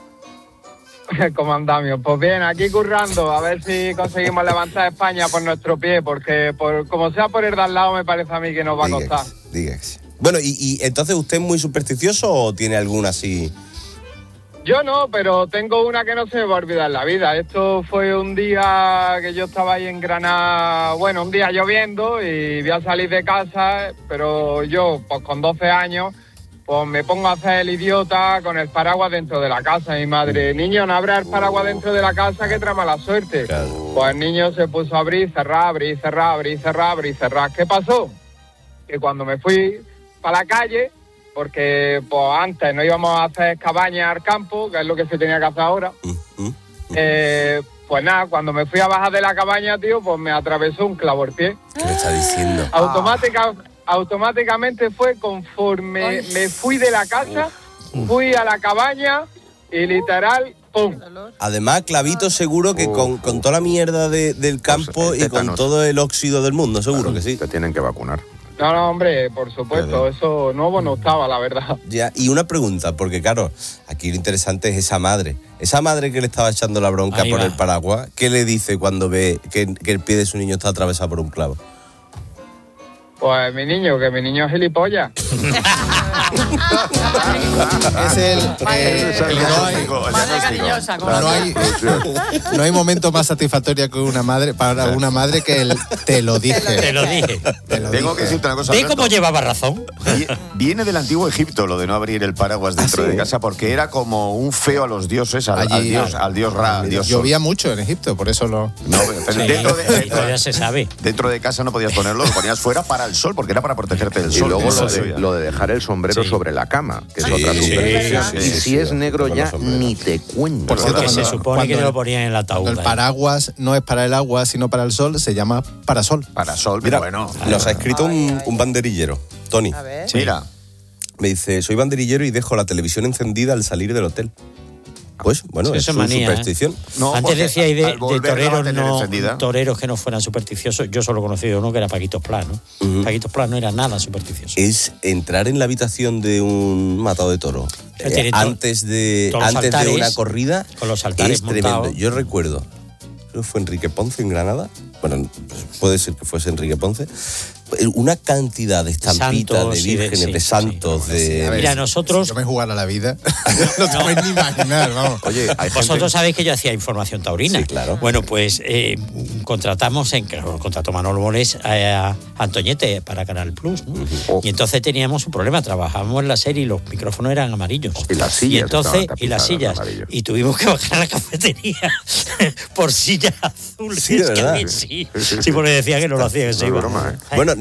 ¿Cómo andamios? Pues bien, aquí currando, a ver si conseguimos levantar España por nuestro pie, porque como sea por el de al lado me parece a mí que nos va a costar. Dígase. Bueno, ¿y entonces usted es muy supersticioso o tiene alguna así...? Yo no, pero tengo una que no se me va a olvidar en la vida. Esto fue un día que yo estaba ahí en Granada, bueno, un día lloviendo y voy a salir de casa, pero yo, pues con 12 años, pues me pongo a hacer el idiota con el paraguas dentro de la casa. Mi madre, niño, no abras el paraguas dentro de la casa que trae mala suerte. Claro. Pues el niño se puso a abrir, cerrar, abrir, cerrar, abrir, cerrar, abrir, cerrar. ¿Qué pasó? Que cuando me fui para la calle, porque pues antes no íbamos a hacer cabañas al campo, que es lo que se tenía que hacer ahora, pues nada, cuando me fui a bajar de la cabaña, tío, pues me atravesó un clavo el pie. ¿Qué me está diciendo? Automáticamente fue conforme me fui de la casa, fui a la cabaña y literal, ¡pum! Además, clavito seguro que con toda la mierda del campo y con todo el óxido del mundo, seguro que sí. Te tienen que vacunar. No, hombre, por supuesto, eso nuevo no estaba, la verdad. Ya, y una pregunta, porque claro, aquí lo interesante es esa madre. Esa madre que le estaba echando la bronca por el paraguas, ¿qué le dice cuando ve que el pie de su niño está atravesado por un clavo? Pues mi niño es gilipollas. Es no hay momento más satisfactorio que una madre para una madre que el te lo dije. Te lo dije. Tengo que decirte una cosa. ¿Ves cómo llevaba razón? Viene del antiguo Egipto lo de no abrir el paraguas dentro de casa, porque era como un feo a los dioses, al dios Ra, al dios Sol. Llovía mucho en Egipto, por eso lo... No, pero ya se sabe. Dentro de casa no podías ponerlo, lo ponías fuera para el sol, porque era para protegerte del sol. Y luego lo de dejar el sombrero sobre la cama, que es otra superstición. Y si es negro ya ni te cuento. Por cierto, se supone que lo ponían en la ataúd. El paraguas no es para el agua, sino para el sol, se llama parasol. Parasol, mira, bueno. Nos ha escrito un banderillero, Tony. A ver. Sí. Mira. Me dice, soy banderillero y dejo la televisión encendida al salir del hotel. Pues, bueno, sí, es su manía, superstición. No, antes decíais de toreros, no, toreros que no fueran supersticiosos. Yo solo he conocido uno que era Paquitos Plas, ¿no? Paquitos Plas no era nada supersticioso. Es entrar en la habitación de un matado de toro antes de una corrida. Con los altares es tremendo. montados. Yo recuerdo, creo que fue Enrique Ponce en Granada. Bueno, puede ser que fuese Enrique Ponce. Una cantidad de estampitas, de vírgenes, de santos, de... Mira, nosotros... Si yo me jugara la vida, no te podéis ni imaginar, vamos. Oye, vosotros sabéis que yo hacía información taurina. Sí, claro. Bueno, pues contrató Manolo Molés a Antoñete para Canal Plus, ¿no? Y entonces teníamos un problema, trabajábamos en la serie y los micrófonos eran amarillos. Y las sillas. Y las sillas. Y tuvimos que bajar a la cafetería por sillas azules. Sí, de verdad. Sí, porque decía que no lo hacía, que se iba. Broma, ¿eh? Bueno,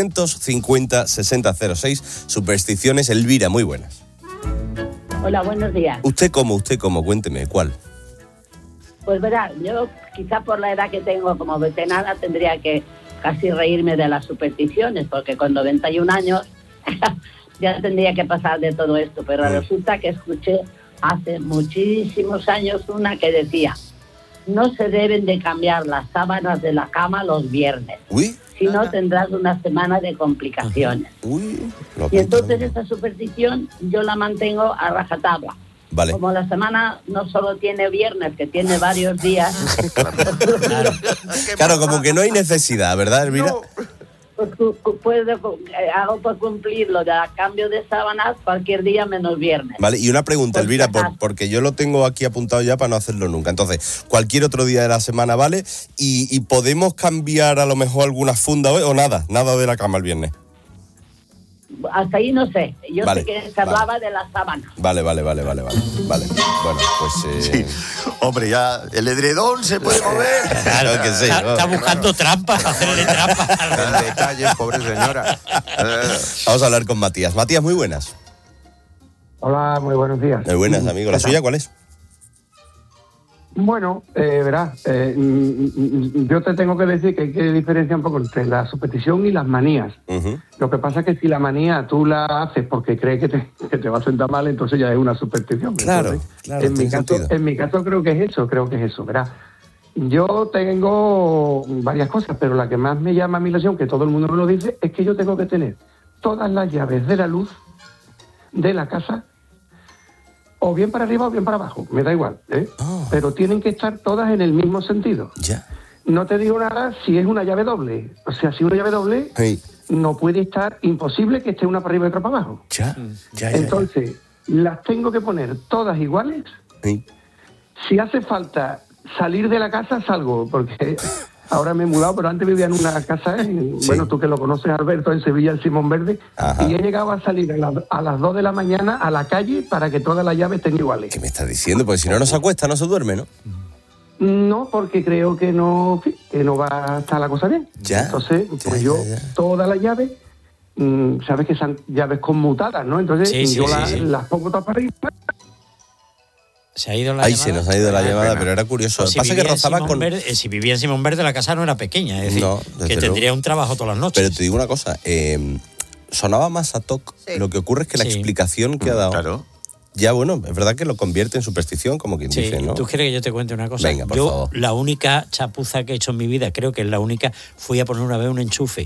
950-6006, supersticiones. Elvira, muy buenas. Hola, buenos días. ¿Usted cómo? Cuénteme, ¿cuál? Pues verá, yo quizá por la edad que tengo como veterana tendría que casi reírme de las supersticiones, porque con 91 años ya tendría que pasar de todo esto, pero resulta que escuché hace muchísimos años una que decía: no se deben de cambiar las sábanas de la cama los viernes. Uy. Si no, tendrás una semana de complicaciones. Y entonces esa superstición yo la mantengo a rajatabla. Vale. Como la semana no solo tiene viernes, que tiene varios días. Claro, como que no hay necesidad, ¿verdad, Elvira? No. Pues hago por cumplir lo de cambio de sábanas cualquier día menos viernes. Vale, y una pregunta, Elvira, porque yo lo tengo aquí apuntado ya para no hacerlo nunca. Entonces, cualquier otro día de la semana, ¿vale? Y podemos cambiar a lo mejor alguna funda hoy o nada de la cama el viernes. Hasta ahí no sé. Yo sé que se hablaba de la sábana. Vale. Bueno, pues... Sí. Hombre, ya el edredón se puede mover. Claro que sí. Está buscando trampas, hacerle trampas. El detalle, pobre señora. Vamos a hablar con Matías. Matías, muy buenas. Hola, muy buenos días. Muy buenas, amigo. ¿La suya cuál es? Bueno, verás, yo te tengo que decir que hay que diferenciar un poco entre la superstición y las manías. Lo que pasa es que si la manía tú la haces porque crees que te va a sentar mal, entonces ya es una superstición. Claro, entonces, claro. En mi caso creo que es eso, verás. Yo tengo varias cosas, pero la que más me llama a mi atención, que todo el mundo me lo dice, es que yo tengo que tener todas las llaves de la luz de la casa, o bien para arriba o bien para abajo, me da igual, ¿eh? Pero tienen que estar todas en el mismo sentido. Ya. No te digo nada si es una llave doble. O sea, si una llave doble, no puede estar, imposible que esté una para arriba y otra para abajo. Ya. Entonces, las tengo que poner todas iguales. Si hace falta salir de la casa, salgo, porque ahora me he mudado, pero antes vivía en una casa, bueno, tú que lo conoces, Alberto, en Sevilla, en Simón Verde, y he llegado a salir a las 2 de la mañana a la calle para que todas las llaves estén iguales. ¿Qué me estás diciendo? Porque si no se acuesta, no se duerme, ¿no? No, porque creo que no va a estar la cosa bien. Entonces, todas las llaves, sabes que son llaves conmutadas, ¿no? Entonces, las pongo todas para arriba. Se ha ido la llamada. Se nos ha ido la llamada, pero era curioso. Si pasa que rozaba con... si vivía en Simón Verde, la casa no era pequeña, es decir, que tendría un trabajo todas las noches. Pero te digo una cosa, sonaba más a toc. Lo que ocurre es que la explicación que ha dado... Claro. Ya, bueno, es verdad que lo convierte en superstición, como quien dice, ¿no? ¿Tú quieres que yo te cuente una cosa? Venga, por favor. La única chapuza que he hecho en mi vida, creo que es la única, fui a poner una vez un enchufe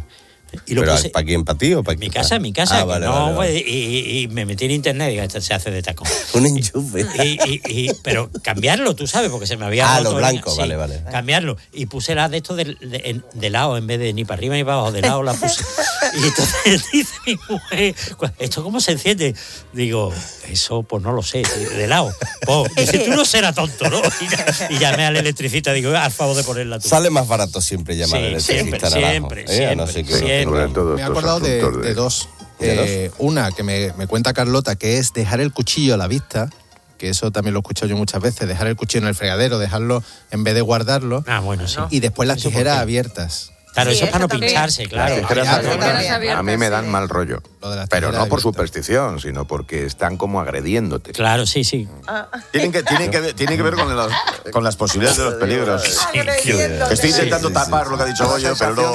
¿Pero para quién? ¿Para ti o para mi casa? Vale. Y me metí en internet y digo, esto se hace de tacón. Un enchufe. Pero cambiarlo, tú sabes, porque se me había roto. Lo blanco, sí, vale. Cambiarlo. Y puse la de esto de lado, en vez de ni para arriba ni para abajo, de lado la puse. Y entonces dice mi mujer, ¿esto cómo se enciende? Digo, eso pues no lo sé, de lado. Pues, dice, tú no serás tonto, ¿no? Y llamé al electricista, digo, haz favor de ponerla tú. Sale más barato siempre llamar al electricista. Siempre. Me he acordado de dos. Una que me cuenta Carlota, que es dejar el cuchillo a la vista, que eso también lo he escuchado yo muchas veces, dejar el cuchillo en el fregadero, dejarlo en vez de guardarlo. Bueno, sí. Y después las tijeras abiertas. Claro, eso es para no pincharse, claro. A mí me dan mal rollo. Pero no por superstición, sino porque están como agrediéndote. Claro, sí. Tiene que ver con las posibilidades de los peligros. Estoy intentando tapar lo que ha dicho Goyo, pero no...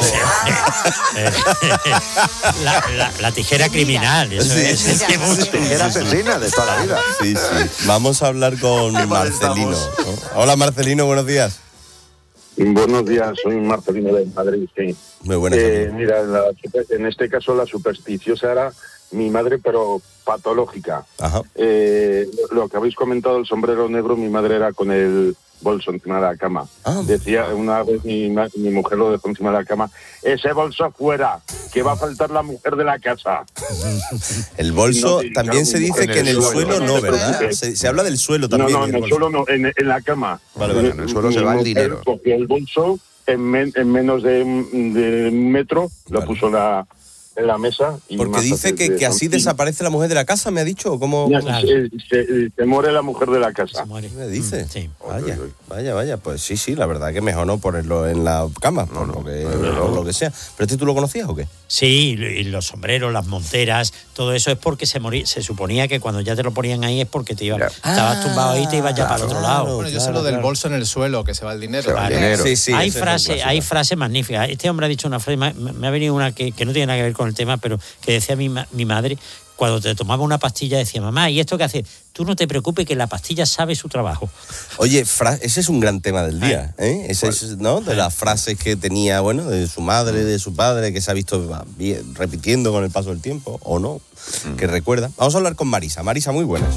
La tijera criminal. Eso es tijera asesina de toda la vida. Sí. Vamos a hablar con Marcelino. Hola, Marcelino, buenos días. Buenos días, soy Marcelino de Madrid, sí. Muy buenas. Mira, en este caso la supersticiosa era mi madre, pero patológica. Ajá. Lo que habéis comentado, el sombrero negro, mi madre era con el bolso encima de la cama. Decía una vez mi mujer lo dejó encima de la cama, ese bolso fuera, que va a faltar la mujer de la casa. El bolso también se dice que en el suelo no, ¿verdad? Se habla del suelo también. No, en el suelo no, en la cama. Vale, en el suelo se va el dinero. Cogió el bolso en menos de un metro, lo puso en la mesa. Y porque dice que así desaparece la mujer de la casa, ¿me ha dicho? ¿Cómo? Se muere la mujer de la casa. ¿Me dice? Sí. Vaya, pues sí, la verdad que mejor no ponerlo en la cama, lo que sea. ¿Pero tú lo conocías o qué? Sí, y los sombreros, las monteras, todo eso es porque se suponía que cuando ya te lo ponían ahí es porque estabas tumbado ahí y te ibas ya para el otro lado. Bueno, yo sé lo del bolso en el suelo, que se va el dinero. Sí, hay frases magníficas. Este hombre ha dicho una frase, me ha venido una que no tiene nada que ver con el tema, pero que decía mi madre, cuando te tomaba una pastilla, decía, mamá, ¿y esto qué hace? Tú no te preocupes, que la pastilla sabe su trabajo. Oye, ese es un gran tema del día, ¿eh? Ese es, ¿no? De las frases que tenía, bueno, de su madre, de su padre, que se ha visto repitiendo con el paso del tiempo, o no, que recuerda. Vamos a hablar con Marisa. Marisa, muy buenas.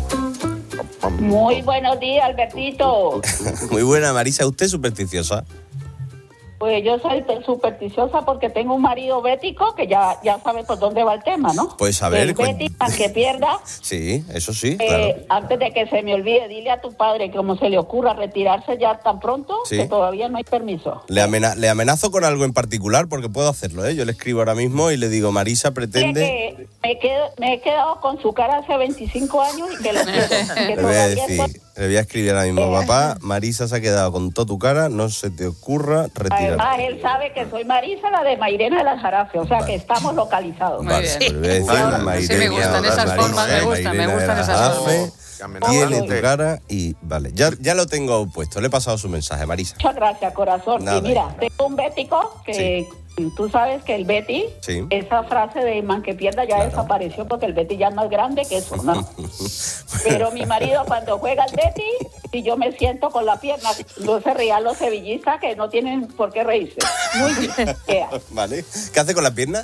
Muy buenos días, Albertito. Muy buena, Marisa. ¿Usted es supersticiosa? Pues yo soy supersticiosa porque tengo un marido bético que ya sabe por dónde va el tema, ¿no? Pues a ver... El bético, aunque pierda... Sí, eso sí, claro. Antes de que se me olvide, dile a tu padre que como se le ocurra retirarse ya tan pronto, que todavía no hay permiso. Le amenazo con algo en particular porque puedo hacerlo, ¿eh? Yo le escribo ahora mismo y le digo, Marisa pretende... Me he quedado con su cara hace 25 años y que lo quiero. Le voy a escribir ahora mismo, papá, Marisa se ha quedado con toda tu cara, no se te ocurra retirarte. Además, él sabe que soy Marisa, la de Mairena de las Jarafe, o sea que estamos localizados. Vale, pues le voy a decir Mairena, me gustan esas formas, me gustan esas formas. Tiene tu cara y vale, ya lo tengo puesto, le he pasado su mensaje, Marisa. Muchas gracias, corazón. Nada. Y mira, tengo un bético que... Tú sabes que el Betty, esa frase de man que pierda ya desapareció porque el Betty ya es más grande que eso, ¿no? Pero mi marido cuando juega el Betty, y yo me siento con la pierna, no se rían los sevillistas que no tienen por qué reírse. Muy bien. Vale. ¿Qué hace con la pierna?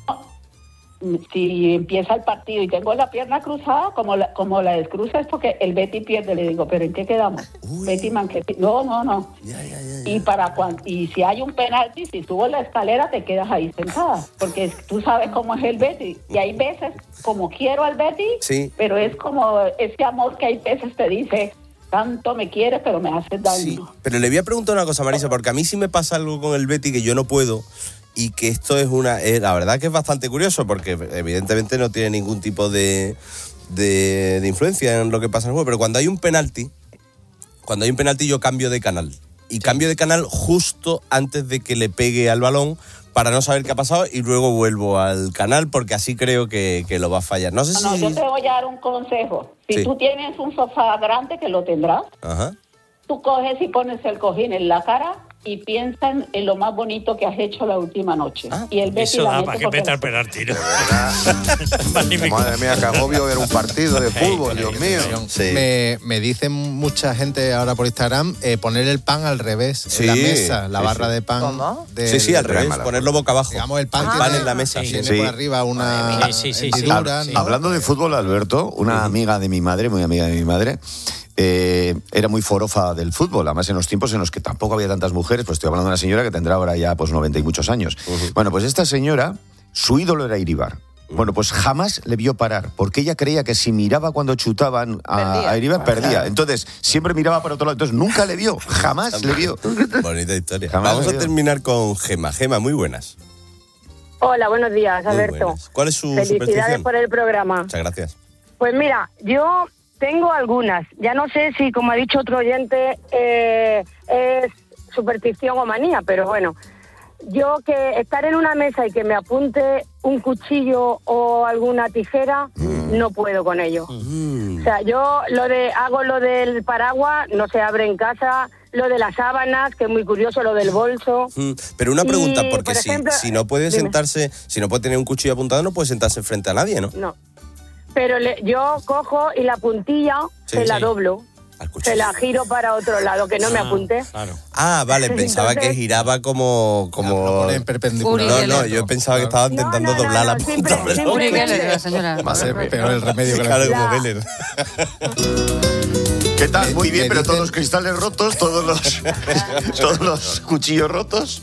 Si empieza el partido y tengo la pierna cruzada, como la descruza es porque el Betty pierde. Le digo, ¿pero en qué quedamos? Betty Manquetti. No. Ya. Y si hay un penalti, si subo la escalera, te quedas ahí sentada. Porque tú sabes cómo es el Betty. Y hay veces, como quiero al Betty, pero es como ese amor que hay veces te dice... Tanto me quieres, pero me haces daño. Sí, pero le voy a preguntar una cosa, Marisa, porque a mí sí me pasa algo con el Betty que yo no puedo, y que esto es la verdad que es bastante curioso, porque evidentemente no tiene ningún tipo de influencia en lo que pasa en el juego, pero cuando hay un penalti yo cambio de canal. Y cambio de canal justo antes de que le pegue al balón para no saber qué ha pasado y luego vuelvo al canal porque así creo que lo va a fallar. No sé si... yo te voy a dar un consejo. Si tú tienes un sofá grande, que lo tendrás, tú coges y pones el cojín en la cara y piensan en lo más bonito que has hecho la última noche. Y el Betis Eso la da mete para que porque meta el penalti, ¿no? Madre mía, que agobio ver un partido de fútbol, Dios mío. Sí. Me dicen mucha gente ahora por Instagram poner el pan al revés en la mesa, la barra de pan. ¿Cómo? Sí, al revés, ponerlo boca abajo. Digamos, el pan, pan en la mesa. Tiene por arriba una hendidura, ¿no? Hablando de fútbol, Alberto, una amiga de mi madre, muy amiga de mi madre, era muy forofa del fútbol, además en los tiempos en los que tampoco había tantas mujeres, pues estoy hablando de una señora que tendrá ahora ya pues 90 y muchos años. Bueno, pues esta señora, su ídolo era Iribar. Bueno, pues jamás le vio parar, porque ella creía que si miraba cuando chutaban a Iribar, perdía. Entonces, siempre miraba para otro lado. Entonces, nunca le vio, jamás le vio. Bonita historia. Jamás Vamos a terminar con Gema. Gema, muy buenas. Hola, buenos días, Alberto. Buenas. ¿Cuál es su Felicidades superstición? por el programa. Muchas gracias. Pues mira, yo tengo algunas. Ya no sé si, como ha dicho otro oyente, es superstición o manía, pero bueno. Yo que estar en una mesa y que me apunte un cuchillo o alguna tijera, no puedo con ello. O sea, yo hago lo del paraguas, no se abre en casa, lo de las sábanas, que es muy curioso, lo del bolso. Pero una pregunta, porque por ejemplo, si no puede sentarse, si no puede tener un cuchillo apuntado, no puede sentarse frente a nadie, ¿no? No. Pero yo cojo y la puntilla se la doblo. Se la giro para otro lado, que no me apunte. Claro. Ah, vale, pensaba que giraba como en perpendicular. No, yo pensaba que estaba intentando doblar la punta. Uri Geller, la señora. Va a ser peor el remedio que claro, la como Geller. ¿Qué tal? Muy bien, pero todos los cristales rotos, todos los cuchillos rotos.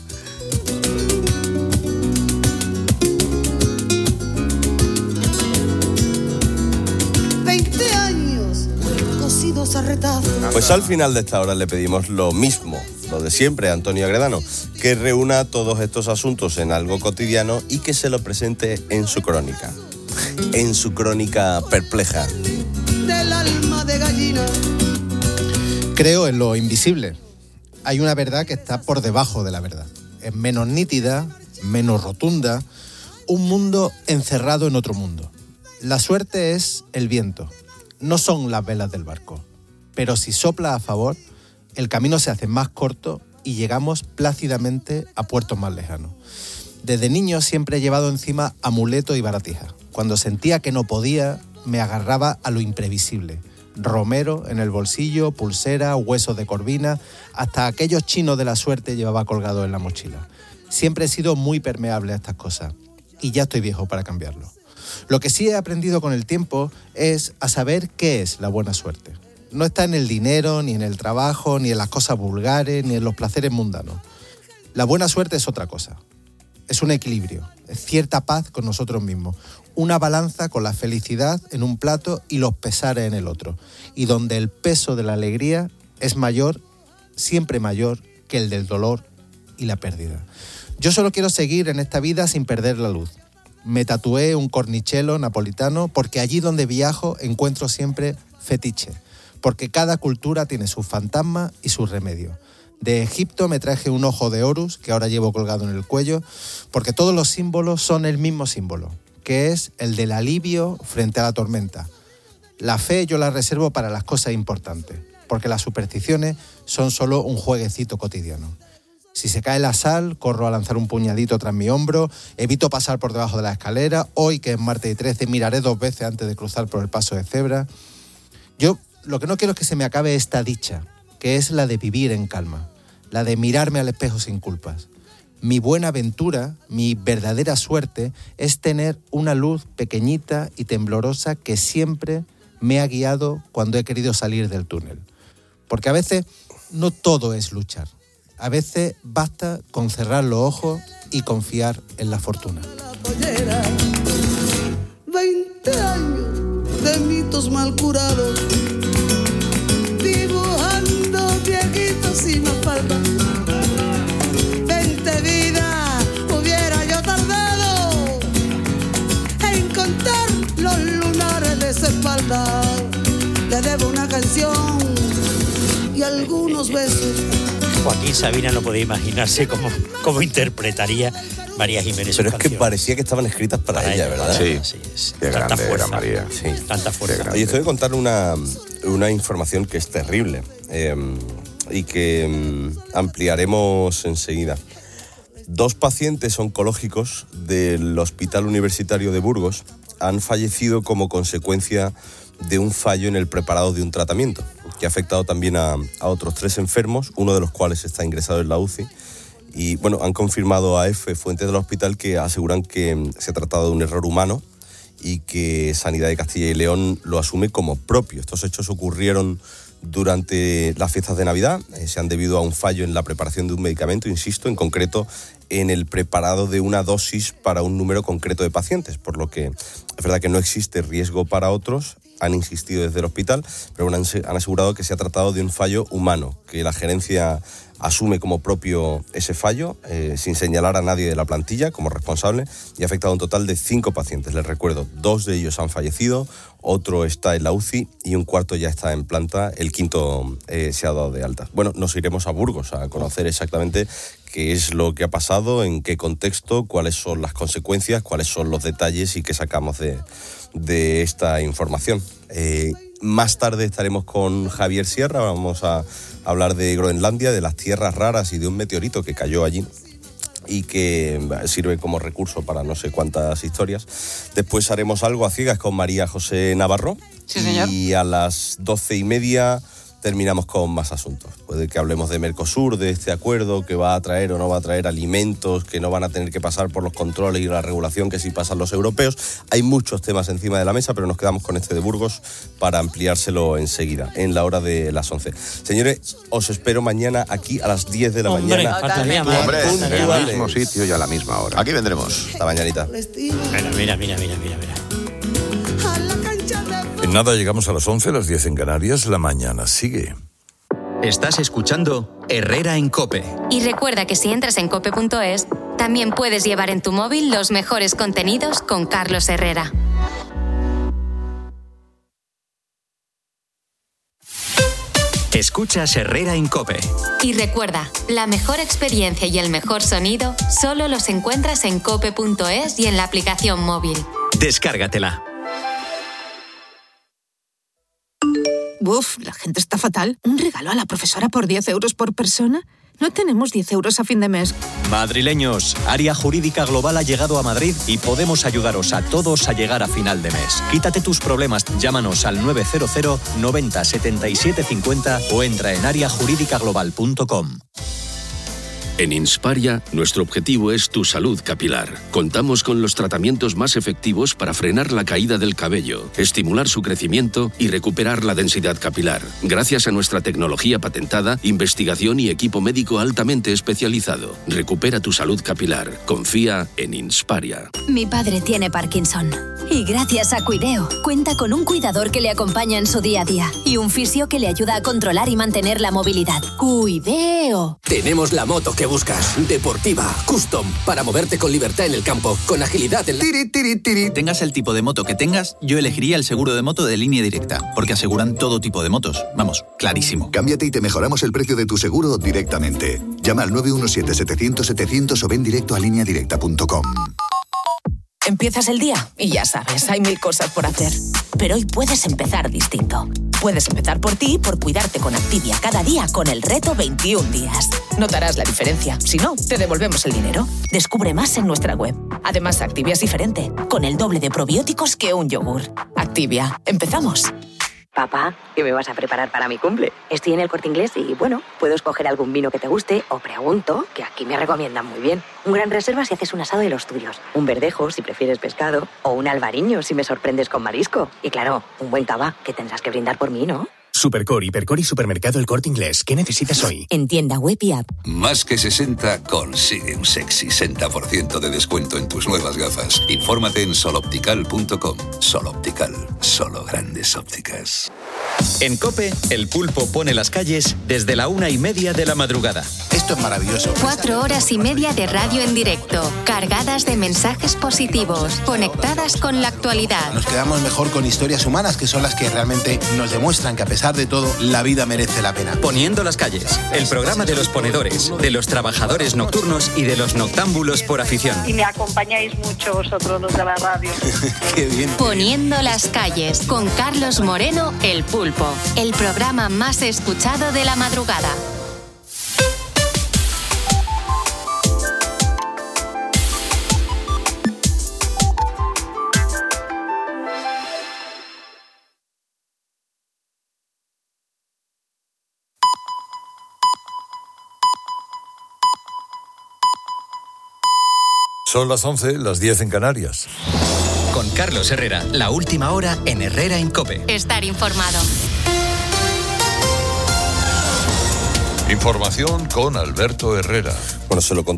Pues al final de esta hora le pedimos lo mismo, lo de siempre, a Antonio Agredano, que reúna todos estos asuntos en algo cotidiano y que se lo presente en su crónica perpleja. Del alma de gallina. Creo en lo invisible. Hay una verdad que está por debajo de la verdad. Es menos nítida, menos rotunda, un mundo encerrado en otro mundo. La suerte es el viento, no son las velas del barco. Pero si sopla a favor, el camino se hace más corto y llegamos plácidamente a puertos más lejanos. Desde niño siempre he llevado encima amuleto y baratija. Cuando sentía que no podía, me agarraba a lo imprevisible. Romero en el bolsillo, pulsera, huesos de corvina, hasta aquellos chinos de la suerte llevaba colgados en la mochila. Siempre he sido muy permeable a estas cosas y ya estoy viejo para cambiarlo. Lo que sí he aprendido con el tiempo es a saber qué es la buena suerte. No está en el dinero, ni en el trabajo, ni en las cosas vulgares, ni en los placeres mundanos. La buena suerte es otra cosa. Es un equilibrio, es cierta paz con nosotros mismos. Una balanza con la felicidad en un plato y los pesares en el otro. Y donde el peso de la alegría es mayor, siempre mayor, que el del dolor y la pérdida. Yo solo quiero seguir en esta vida sin perder la luz. Me tatué un cornichelo napolitano porque allí donde viajo encuentro siempre fetiche. Porque cada cultura tiene sus fantasmas y sus remedios. De Egipto me traje un ojo de Horus, que ahora llevo colgado en el cuello, porque todos los símbolos son el mismo símbolo, que es el del alivio frente a la tormenta. La fe yo la reservo para las cosas importantes, porque las supersticiones son solo un jueguecito cotidiano. Si se cae la sal, corro a lanzar un puñadito tras mi hombro, evito pasar por debajo de la escalera, hoy que es martes y 13 miraré 2 veces antes de cruzar por el paso de cebra. Yo lo que no quiero es que se me acabe esta dicha, que es la de vivir en calma, la de mirarme al espejo sin culpas. Mi buena aventura, mi verdadera suerte, es tener una luz pequeñita y temblorosa que siempre me ha guiado cuando he querido salir del túnel. Porque a veces no todo es luchar. A veces basta con cerrar los ojos y confiar en la fortuna. 20 años de mitos mal curados, dibujando viejitos sin más falta. 20 vidas hubiera yo tardado en contar los lunares de esa espalda. Te debo una canción y algunos besos. Joaquín Sabina no podía imaginarse cómo interpretaría María Jiménez. Pero es que parecía que estaban escritas para ella, ¿verdad? Sí, qué tanta grande fuerza, era María. Sí, tanta fuerza. Oye, estoy de contar una información que es terrible. y que ampliaremos enseguida. 2 pacientes oncológicos del Hospital Universitario de Burgos han fallecido como consecuencia de un fallo en el preparado de un tratamiento, que ha afectado también a otros 3 enfermos, uno de los cuales está ingresado en la UCI. Y bueno, han confirmado a EFE, fuentes del hospital, que aseguran que se ha tratado de un error humano y que Sanidad de Castilla y León lo asume como propio. Estos hechos ocurrieron durante las fiestas de Navidad, se han debido a un fallo en la preparación de un medicamento, insisto, en concreto en el preparado de una dosis para un número concreto de pacientes, por lo que es verdad que no existe riesgo para otros. Han insistido desde el hospital, pero han asegurado que se ha tratado de un fallo humano, que la gerencia asume como propio ese fallo, sin señalar a nadie de la plantilla como responsable, y ha afectado a un total de 5 pacientes. Les recuerdo, 2 de ellos han fallecido, otro está en la UCI y un cuarto ya está en planta, el quinto se ha dado de alta. Bueno, nos iremos a Burgos a conocer exactamente qué es lo que ha pasado, en qué contexto, cuáles son las consecuencias, cuáles son los detalles y qué sacamos de esta información. Más tarde estaremos con Javier Sierra, vamos a hablar de Groenlandia, de las tierras raras y de un meteorito que cayó allí y que sirve como recurso para no sé cuántas historias. Después haremos algo a ciegas con María José Navarro. Sí, señor. Y a las 12:30 terminamos con más asuntos. Puede que hablemos de Mercosur, de este acuerdo que va a traer o no va a traer alimentos que no van a tener que pasar por los controles y la regulación que sí pasan los europeos. Hay muchos temas encima de la mesa, pero nos quedamos con este de Burgos para ampliárselo enseguida, en la hora de las 11. Señores, os espero mañana aquí a las 10 de la mañana. Hombre, en el mismo sitio y a la misma hora. Aquí vendremos. Hasta mañanita. Mira. En nada llegamos a las 11, las 10 en Canarias, la mañana sigue. Estás escuchando Herrera en COPE. Y recuerda que si entras en cope.es, también puedes llevar en tu móvil los mejores contenidos con Carlos Herrera. Escuchas Herrera en COPE. Y recuerda, la mejor experiencia y el mejor sonido solo los encuentras en cope.es y en la aplicación móvil. Descárgatela. Uf, la gente está fatal. ¿Un regalo a la profesora por 10 euros por persona? No tenemos 10 euros a fin de mes. Madrileños, Área Jurídica Global ha llegado a Madrid y podemos ayudaros a todos a llegar a final de mes. Quítate tus problemas, llámanos al 900 90 77 50 o entra en areajurídicaglobal.com. En Insparia, nuestro objetivo es tu salud capilar. Contamos con los tratamientos más efectivos para frenar la caída del cabello, estimular su crecimiento y recuperar la densidad capilar. Gracias a nuestra tecnología patentada, investigación y equipo médico altamente especializado. Recupera tu salud capilar. Confía en Insparia. Mi padre tiene Parkinson. Y gracias a Cuideo, cuenta con un cuidador que le acompaña en su día a día y un fisio que le ayuda a controlar y mantener la movilidad. ¡Cuideo! Tenemos la moto que buscas. Deportiva, custom, para moverte con libertad en el campo, con agilidad en la... Tengas el tipo de moto que tengas, yo elegiría el seguro de moto de Línea Directa, porque aseguran todo tipo de motos. Vamos, clarísimo. Cámbiate y te mejoramos el precio de tu seguro directamente. Llama al 917-700-700 o ven directo a lineadirecta.com. Empiezas el día y ya sabes, hay 1000 cosas por hacer. Pero hoy puedes empezar distinto. Puedes empezar por ti y por cuidarte con Activia cada día con el reto 21 días. Notarás la diferencia. Si no, te devolvemos el dinero. Descubre más en nuestra web. Además, Activia es diferente, con el doble de probióticos que un yogur. Activia. ¿Empezamos? Papá, ¿qué me vas a preparar para mi cumple? Estoy en el Corte Inglés y, bueno, puedo escoger algún vino que te guste o pregunto, que aquí me recomiendan muy bien. Un Gran Reserva si haces un asado de los tuyos, un verdejo si prefieres pescado o un albariño si me sorprendes con marisco. Y claro, un buen cava que tendrás que brindar por mí, ¿no? Supercore, Hipercore y Supermercado El Corte Inglés. ¿Qué necesitas hoy? En tienda web y app. Más que 60 consigue un sexy 60% de descuento en tus nuevas gafas. Infórmate en soloptical.com. Soloptical, solo grandes ópticas. En COPE, el pulpo pone las calles desde la 1:30 de la madrugada. Esto es maravilloso. 4 horas y media de radio en directo, cargadas de mensajes positivos, conectadas con la actualidad. Nos quedamos mejor con historias humanas, que son las que realmente nos demuestran que a pesar de todo, la vida merece la pena. Poniendo las calles, el programa de los ponedores, de los trabajadores nocturnos y de los noctámbulos por afición. Y me acompañáis mucho vosotros los de la radio. Qué bien. Poniendo las calles, con Carlos Moreno, El Pulpo, el programa más escuchado de la madrugada. Son las 11, las 10 en Canarias. Con Carlos Herrera, la última hora en Herrera en COPE. Estar informado. Información con Alberto Herrera. Bueno, se lo